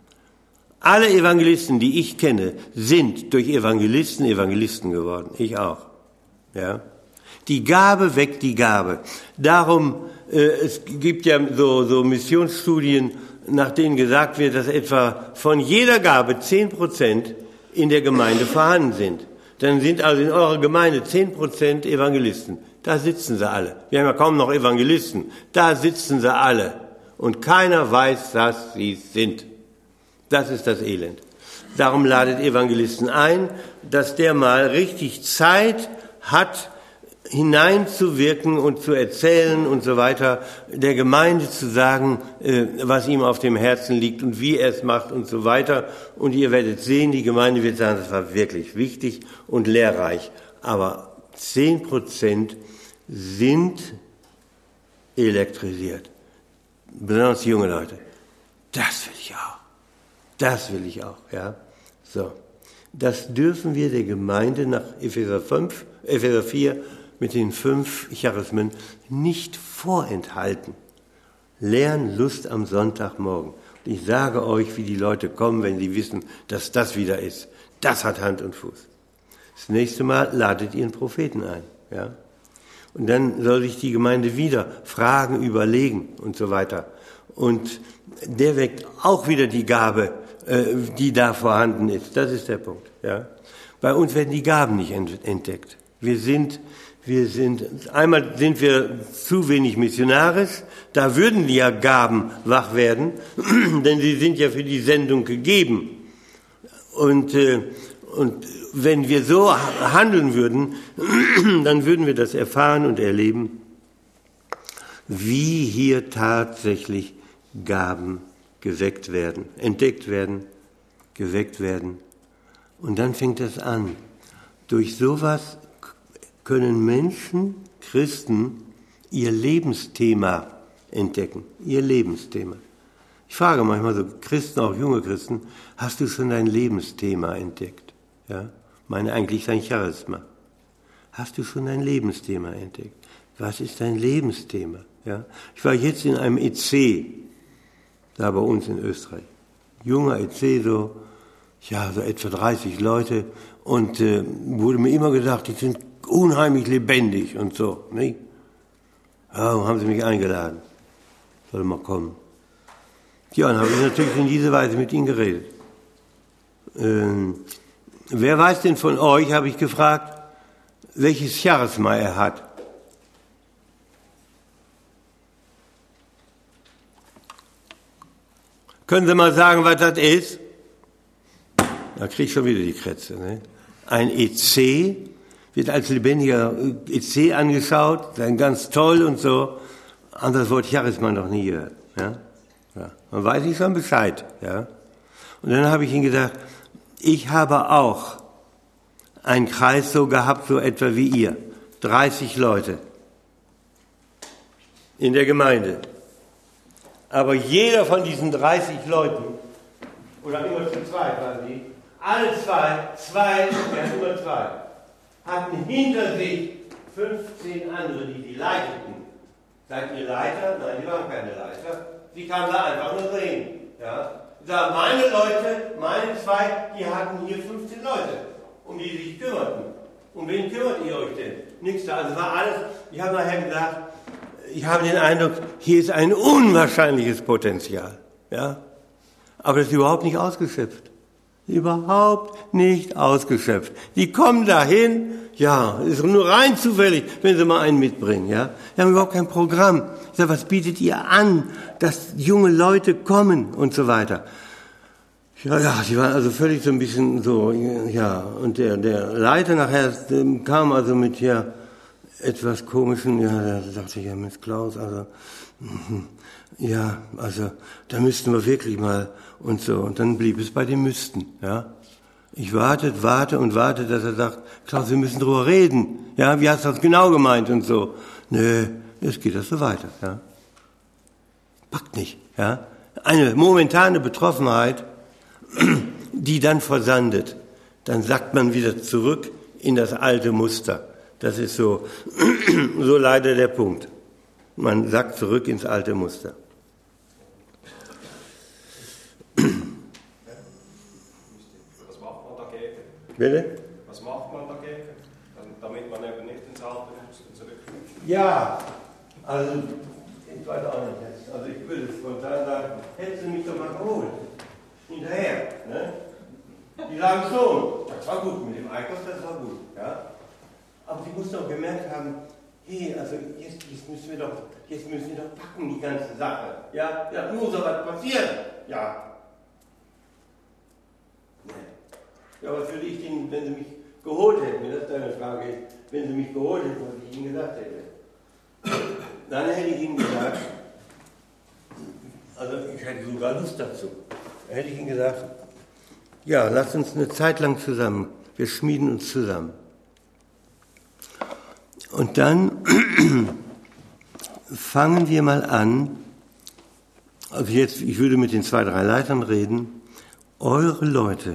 Alle Evangelisten, die ich kenne, sind durch Evangelisten Evangelisten geworden. Ich auch. Ja. Die Gabe weckt die Gabe. Darum, äh, es gibt ja so, so Missionsstudien, nach denen gesagt wird, dass etwa von jeder Gabe zehn Prozent in der Gemeinde vorhanden sind. Dann sind also in eurer Gemeinde zehn Prozent Evangelisten. Da sitzen sie alle. Wir haben ja kaum noch Evangelisten. Da sitzen sie alle. Und keiner weiß, dass sie sind. Das ist das Elend. Darum ladet Evangelisten ein, dass der mal richtig Zeit hat, hineinzuwirken und zu erzählen und so weiter, der Gemeinde zu sagen, äh, was ihm auf dem Herzen liegt und wie er es macht und so weiter. Und ihr werdet sehen, die Gemeinde wird sagen, das war wirklich wichtig und lehrreich. Aber zehn Prozent sind elektrisiert. Besonders junge Leute. Das will ich auch. Das will ich auch, ja. So. Das dürfen wir der Gemeinde nach Epheser fünf, Epheser vier mit den fünf Charismen nicht vorenthalten. Lernlust am Sonntagmorgen. Und ich sage euch, wie die Leute kommen, wenn sie wissen, dass das wieder ist. Das hat Hand und Fuß. Das nächste Mal ladet ihr einen Propheten ein, ja. Und dann soll sich die Gemeinde wieder Fragen überlegen und so weiter. Und der weckt auch wieder die Gabe, äh, die da vorhanden ist. Das ist der Punkt, ja. Bei uns werden die Gaben nicht entdeckt. Wir sind, wir sind, einmal sind wir zu wenig missionarisch. Da würden die ja Gaben wach werden, denn sie sind ja für die Sendung gegeben. Und, äh, und wenn wir so handeln würden, dann würden wir das erfahren und erleben, wie hier tatsächlich Gaben geweckt werden, entdeckt werden, geweckt werden. Und dann fängt das an. Durch sowas können Menschen, Christen, ihr Lebensthema entdecken, ihr Lebensthema. Ich frage manchmal so Christen, auch junge Christen, hast du schon dein Lebensthema entdeckt? Ja, meine eigentlich dein Charisma. Hast du schon dein Lebensthema entdeckt? Was ist dein Lebensthema? Ja, ich war jetzt in einem E C, da bei uns in Österreich. Junger E C, so, ja, so etwa dreißig Leute, und äh, wurde mir immer gesagt, die sind unheimlich lebendig und so, nicht? Ja, haben sie mich eingeladen. Soll mal kommen. Ja, dann habe ich natürlich in dieser Weise mit ihnen geredet. Ähm, wer weiß denn von euch, habe ich gefragt, welches Charisma er hat? Können Sie mal sagen, was das ist? Da kriege ich schon wieder die Krätze. Ne? Ein E C wird als lebendiger E C angeschaut, dann ganz toll und so. Anderes Wort Charisma noch nie gehört. Ja? Ja. Man weiß nicht schon Bescheid. Ja? Und dann habe ich ihm gesagt, ich habe auch einen Kreis so gehabt, so etwa wie ihr. dreißig Leute in der Gemeinde. Aber jeder von diesen dreißig Leuten, oder immer zu zweit waren die, alle zwei, zwei, ja immer zwei, hatten hinter sich fünfzehn andere, die die leiteten. Seid ihr Leiter? Nein, die waren keine Leiter. Die kamen da einfach nur so hin. Ja? Da meine Leute, meine zwei, die hatten hier fünfzehn Leute, um die sich kümmerten. Um wen kümmert ihr euch denn? Nichts da. Also war alles, ich habe nachher gesagt, ich habe den Eindruck, hier ist ein unwahrscheinliches Potenzial. Ja? Aber das ist überhaupt nicht ausgeschöpft. Überhaupt nicht ausgeschöpft. Die kommen dahin, ja, ist nur rein zufällig, wenn sie mal einen mitbringen. Ja? Die haben überhaupt kein Programm. Ich sage, was bietet ihr an, dass junge Leute kommen und so weiter. Ja, ja, die waren also völlig so ein bisschen so, ja, und der, der Leiter nachher kam also mit, ja, etwas komischen, ja, da dachte ich, ja, Mensch, Klaus, also, ja, also da müssten wir wirklich mal und so. Und dann blieb es bei dem Müssten, ja. Ich warte, warte und warte, dass er sagt, Klaus, wir müssen drüber reden. Ja, wie hast du das genau gemeint und so. Nö, es geht das so weiter, ja. Packt nicht, ja. Eine momentane Betroffenheit, die dann versandet. Dann sackt man wieder zurück in das alte Muster. Das ist so, so leider der Punkt. Man sackt zurück ins alte Muster. Was macht man dagegen? Bitte? Was macht man dagegen, damit man eben nicht ins alte Muster zurückkommt? Ja, also, ich weiß auch nicht jetzt. Also ich würde spontan sagen, hättest du mich doch mal geholt. Hinterher, ne? Die sagen schon, das war gut mit dem Einkauf, das war gut, ja. Aber sie muss doch gemerkt haben, hey, also jetzt, jetzt müssen wir doch, jetzt müssen wir doch packen, die ganze Sache. Ja, ja, muss doch was passieren. Ja. Nee. Ja, was würde ich Ihnen, wenn Sie mich geholt hätten, wenn das deine Frage ist, wenn Sie mich geholt hätten, was ich Ihnen gesagt hätte. Dann hätte ich Ihnen gesagt, also ich hätte sogar Lust dazu. Da hätte ich Ihnen gesagt, ja, lasst uns eine Zeit lang zusammen, wir schmieden uns zusammen. Und dann fangen wir mal an, also jetzt, ich würde mit den zwei, drei Leitern reden, eure Leute,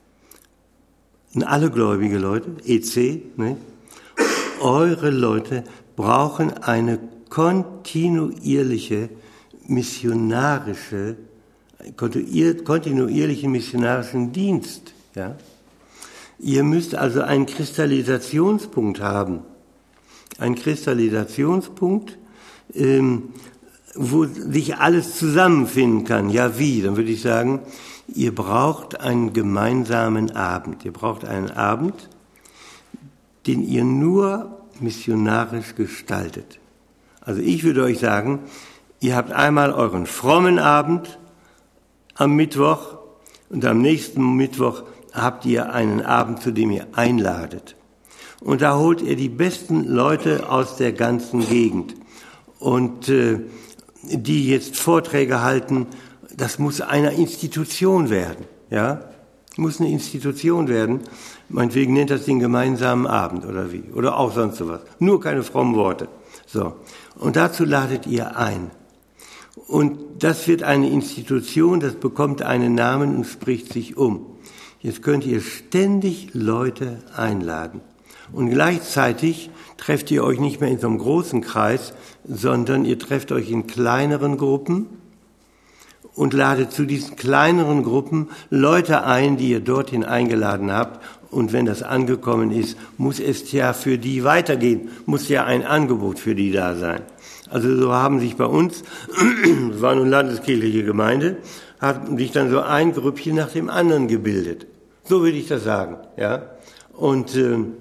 alle gläubige Leute, E C, ne? Eure Leute brauchen eine kontinuierliche missionarische, kontinuierlichen missionarischen Dienst. Ja? Ihr müsst also einen Kristallisationspunkt haben. Ein Kristallisationspunkt, ähm, wo sich alles zusammenfinden kann. Ja, wie? Dann würde ich sagen, ihr braucht einen gemeinsamen Abend. Ihr braucht einen Abend, den ihr nur missionarisch gestaltet. Also ich würde euch sagen, ihr habt einmal euren frommen Abend am Mittwoch und am nächsten Mittwoch habt ihr einen Abend, zu dem ihr einladet. Und da holt ihr die besten Leute aus der ganzen Gegend. Und äh, die jetzt Vorträge halten, das muss eine Institution werden. Ja, muss eine Institution werden. Meinetwegen nennt das den gemeinsamen Abend oder wie. Oder auch sonst sowas. Nur keine frommen Worte. So. Und dazu ladet ihr ein. Und das wird eine Institution, das bekommt einen Namen und spricht sich um. Jetzt könnt ihr ständig Leute einladen. Und gleichzeitig trefft ihr euch nicht mehr in so einem großen Kreis, sondern ihr trefft euch in kleineren Gruppen und ladet zu diesen kleineren Gruppen Leute ein, die ihr dorthin eingeladen habt. Und wenn das angekommen ist, muss es ja für die weitergehen, muss ja ein Angebot für die da sein. Also so haben sich bei uns, es war nun landeskirchliche Gemeinde, hat sich dann so ein Grüppchen nach dem anderen gebildet. So würde ich das sagen, ja. Und ähm,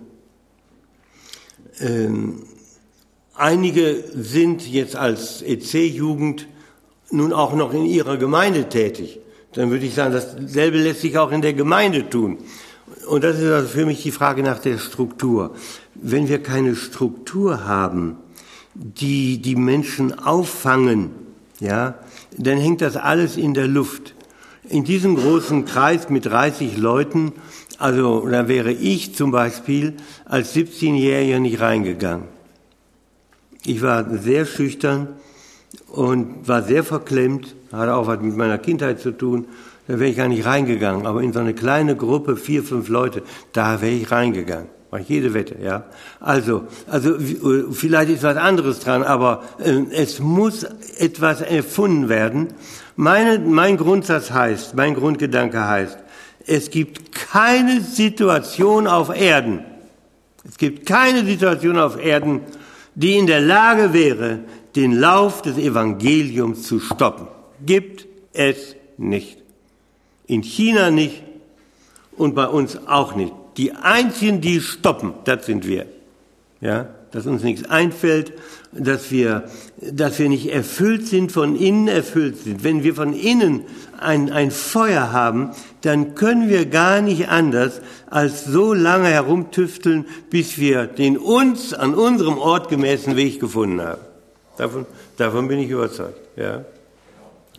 ähm, einige sind jetzt als E C-Jugend nun auch noch in ihrer Gemeinde tätig. Dann würde ich sagen, dasselbe lässt sich auch in der Gemeinde tun. Und das ist also für mich die Frage nach der Struktur. Wenn wir keine Struktur haben, die die Menschen auffangen, ja, dann hängt das alles in der Luft. In diesem großen Kreis mit dreißig Leuten, also da wäre ich zum Beispiel als siebzehnjähriger nicht reingegangen. Ich war sehr schüchtern und war sehr verklemmt, hatte auch was mit meiner Kindheit zu tun. Da wäre ich gar nicht reingegangen. Aber in so eine kleine Gruppe, vier, fünf Leute, da wäre ich reingegangen. War jede Wette, ja. Also, also vielleicht ist was anderes dran, aber äh, es muss etwas erfunden werden. Meine, mein Grundsatz heißt, mein Grundgedanke heißt, es gibt keine Situation auf Erden, es gibt keine Situation auf Erden, die in der Lage wäre, den Lauf des Evangeliums zu stoppen. Gibt es nicht. In China nicht und bei uns auch nicht. Die Einzigen, die stoppen, das sind wir. Ja, dass uns nichts einfällt, dass wir, dass wir nicht erfüllt sind, von innen erfüllt sind. Wenn wir von innen ein, ein Feuer haben, dann können wir gar nicht anders, als so lange herumtüfteln, bis wir den uns an unserem Ort gemäßen Weg gefunden haben. Davon, davon bin ich überzeugt. Ja.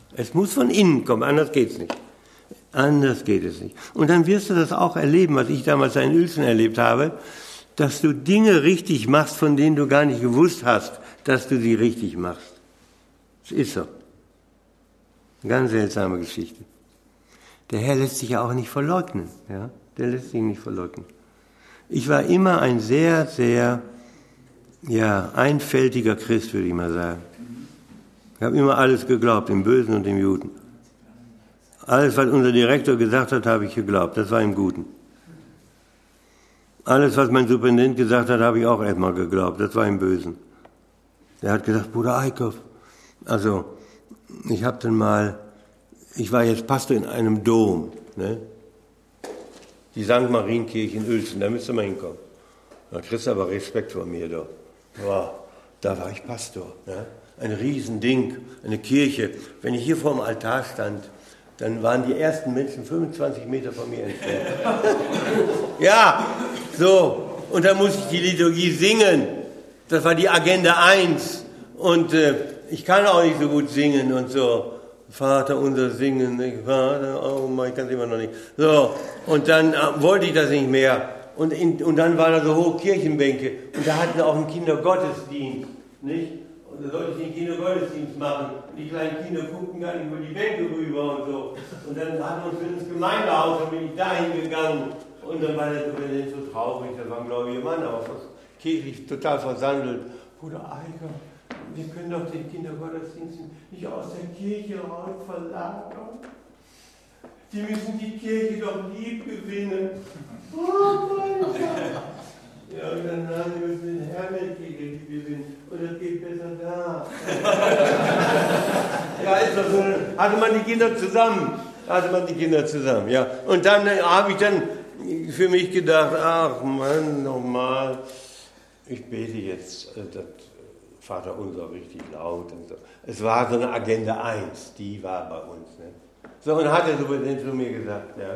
Es muss von innen kommen, anders geht es nicht. Anders geht es nicht. Und dann wirst du das auch erleben, was ich damals in Uelzen erlebt habe, dass du Dinge richtig machst, von denen du gar nicht gewusst hast, dass du sie richtig machst. Das ist so. Eine ganz seltsame Geschichte. Der Herr lässt sich ja auch nicht verleugnen. Ja? Der lässt sich nicht verleugnen. Ich war immer ein sehr, sehr ja, einfältiger Christ, würde ich mal sagen. Ich habe immer alles geglaubt, im Bösen und im Guten. Alles, was unser Direktor gesagt hat, habe ich geglaubt. Das war im Guten. Alles, was mein Superintendent gesagt hat, habe ich auch erstmal geglaubt. Das war im Bösen. Der hat gesagt, Bruder Eickhoff, also ich habe dann mal, ich war jetzt Pastor in einem Dom, ne? Die Sankt Marienkirche in Uelzen, da müsst ihr mal hinkommen. Da kriegst du aber Respekt vor mir da. Wow, da war ich Pastor. Ne? Ein Riesending, eine Kirche. Wenn ich hier vor dem Altar stand, dann waren die ersten Menschen fünfundzwanzig Meter von mir entfernt. Ja, so. Und dann musste ich die Liturgie singen. Das war die Agenda eins. Und äh, ich kann auch nicht so gut singen und so. Vater unser singen, nicht? Vater, oh mein, ich kann es immer noch nicht. So, und dann äh, wollte ich das nicht mehr. Und, in, und dann waren da so hohe Kirchenbänke. Und da hatten wir auch einen Kindergottesdienst, nicht? Und da sollte ich den Kindergottesdienst machen. Und die kleinen Kinder guckten gar nicht über die Bänke rüber und so. Und dann hatten wir uns ins Gemeindehaus, dann bin ich dahin gegangen. Und dann war der Superintendent so traurig, das war ein gläubiger Mann, aber kirchlich total versandelt. Bruder Eicker, wir können doch den Kindergottesdienst nicht aus der Kirche raus verlagern. Die müssen die Kirche doch lieb gewinnen. Oh mein Gott. Ja, und dann haben wir müssen den Herrn der Kirche lieb gewinnen. Und das geht besser da. Ja, ist doch so. Hatte man die Kinder zusammen. Hatte man die Kinder zusammen, ja. Und dann äh, habe ich dann für mich gedacht, ach Mann, nochmal. Ich bete jetzt äh, das Vater unser richtig laut und so. Es war so eine Agenda eins, die war bei uns. Ne? So, und hat er so zu mir gesagt, ja.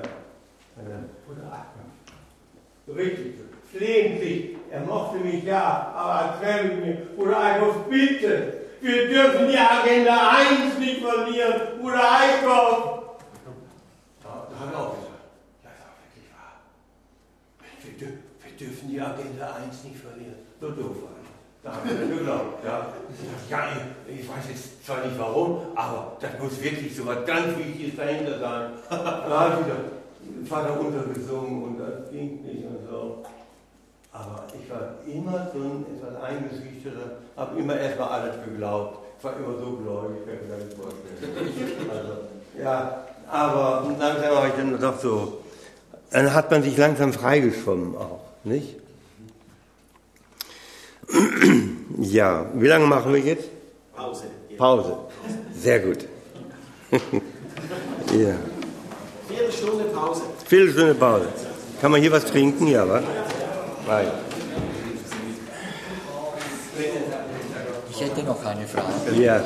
So richtig, flehentlich, er mochte mich ja, aber erzähl mit mir, Bruder Eickhoff, bitte, wir dürfen die Agenda eins nicht verlieren, Bruder Eickhoff. Da, da hat er auch gesagt, ja, ist auch wirklich wahr. Wir, wir dürfen die Agenda eins nicht verlieren. So doof war ich. Da haben wir geglaubt, ja. Ja, ich, ich weiß jetzt zwar nicht warum, aber das muss wirklich so was ganz Wichtiges dahinter sein. Da habe ich wieder Vater untergesungen und das ging nicht und so. Aber ich war immer so ein etwas eingeschüchterter, habe immer erstmal alles geglaubt. Ich war immer so gläubig, ich kann mir das nicht vorstellen. Also, ja, aber langsam habe ich dann doch so, dann hat man sich langsam freigeschwommen auch, nicht? Ja, wie lange machen wir jetzt? Pause. Pause. Sehr gut. Ja. Viertelstunde Pause. Viertelstunde Pause. Kann man hier was trinken? Ja, wa? Nein. Ich hätte noch eine Frage. Ja.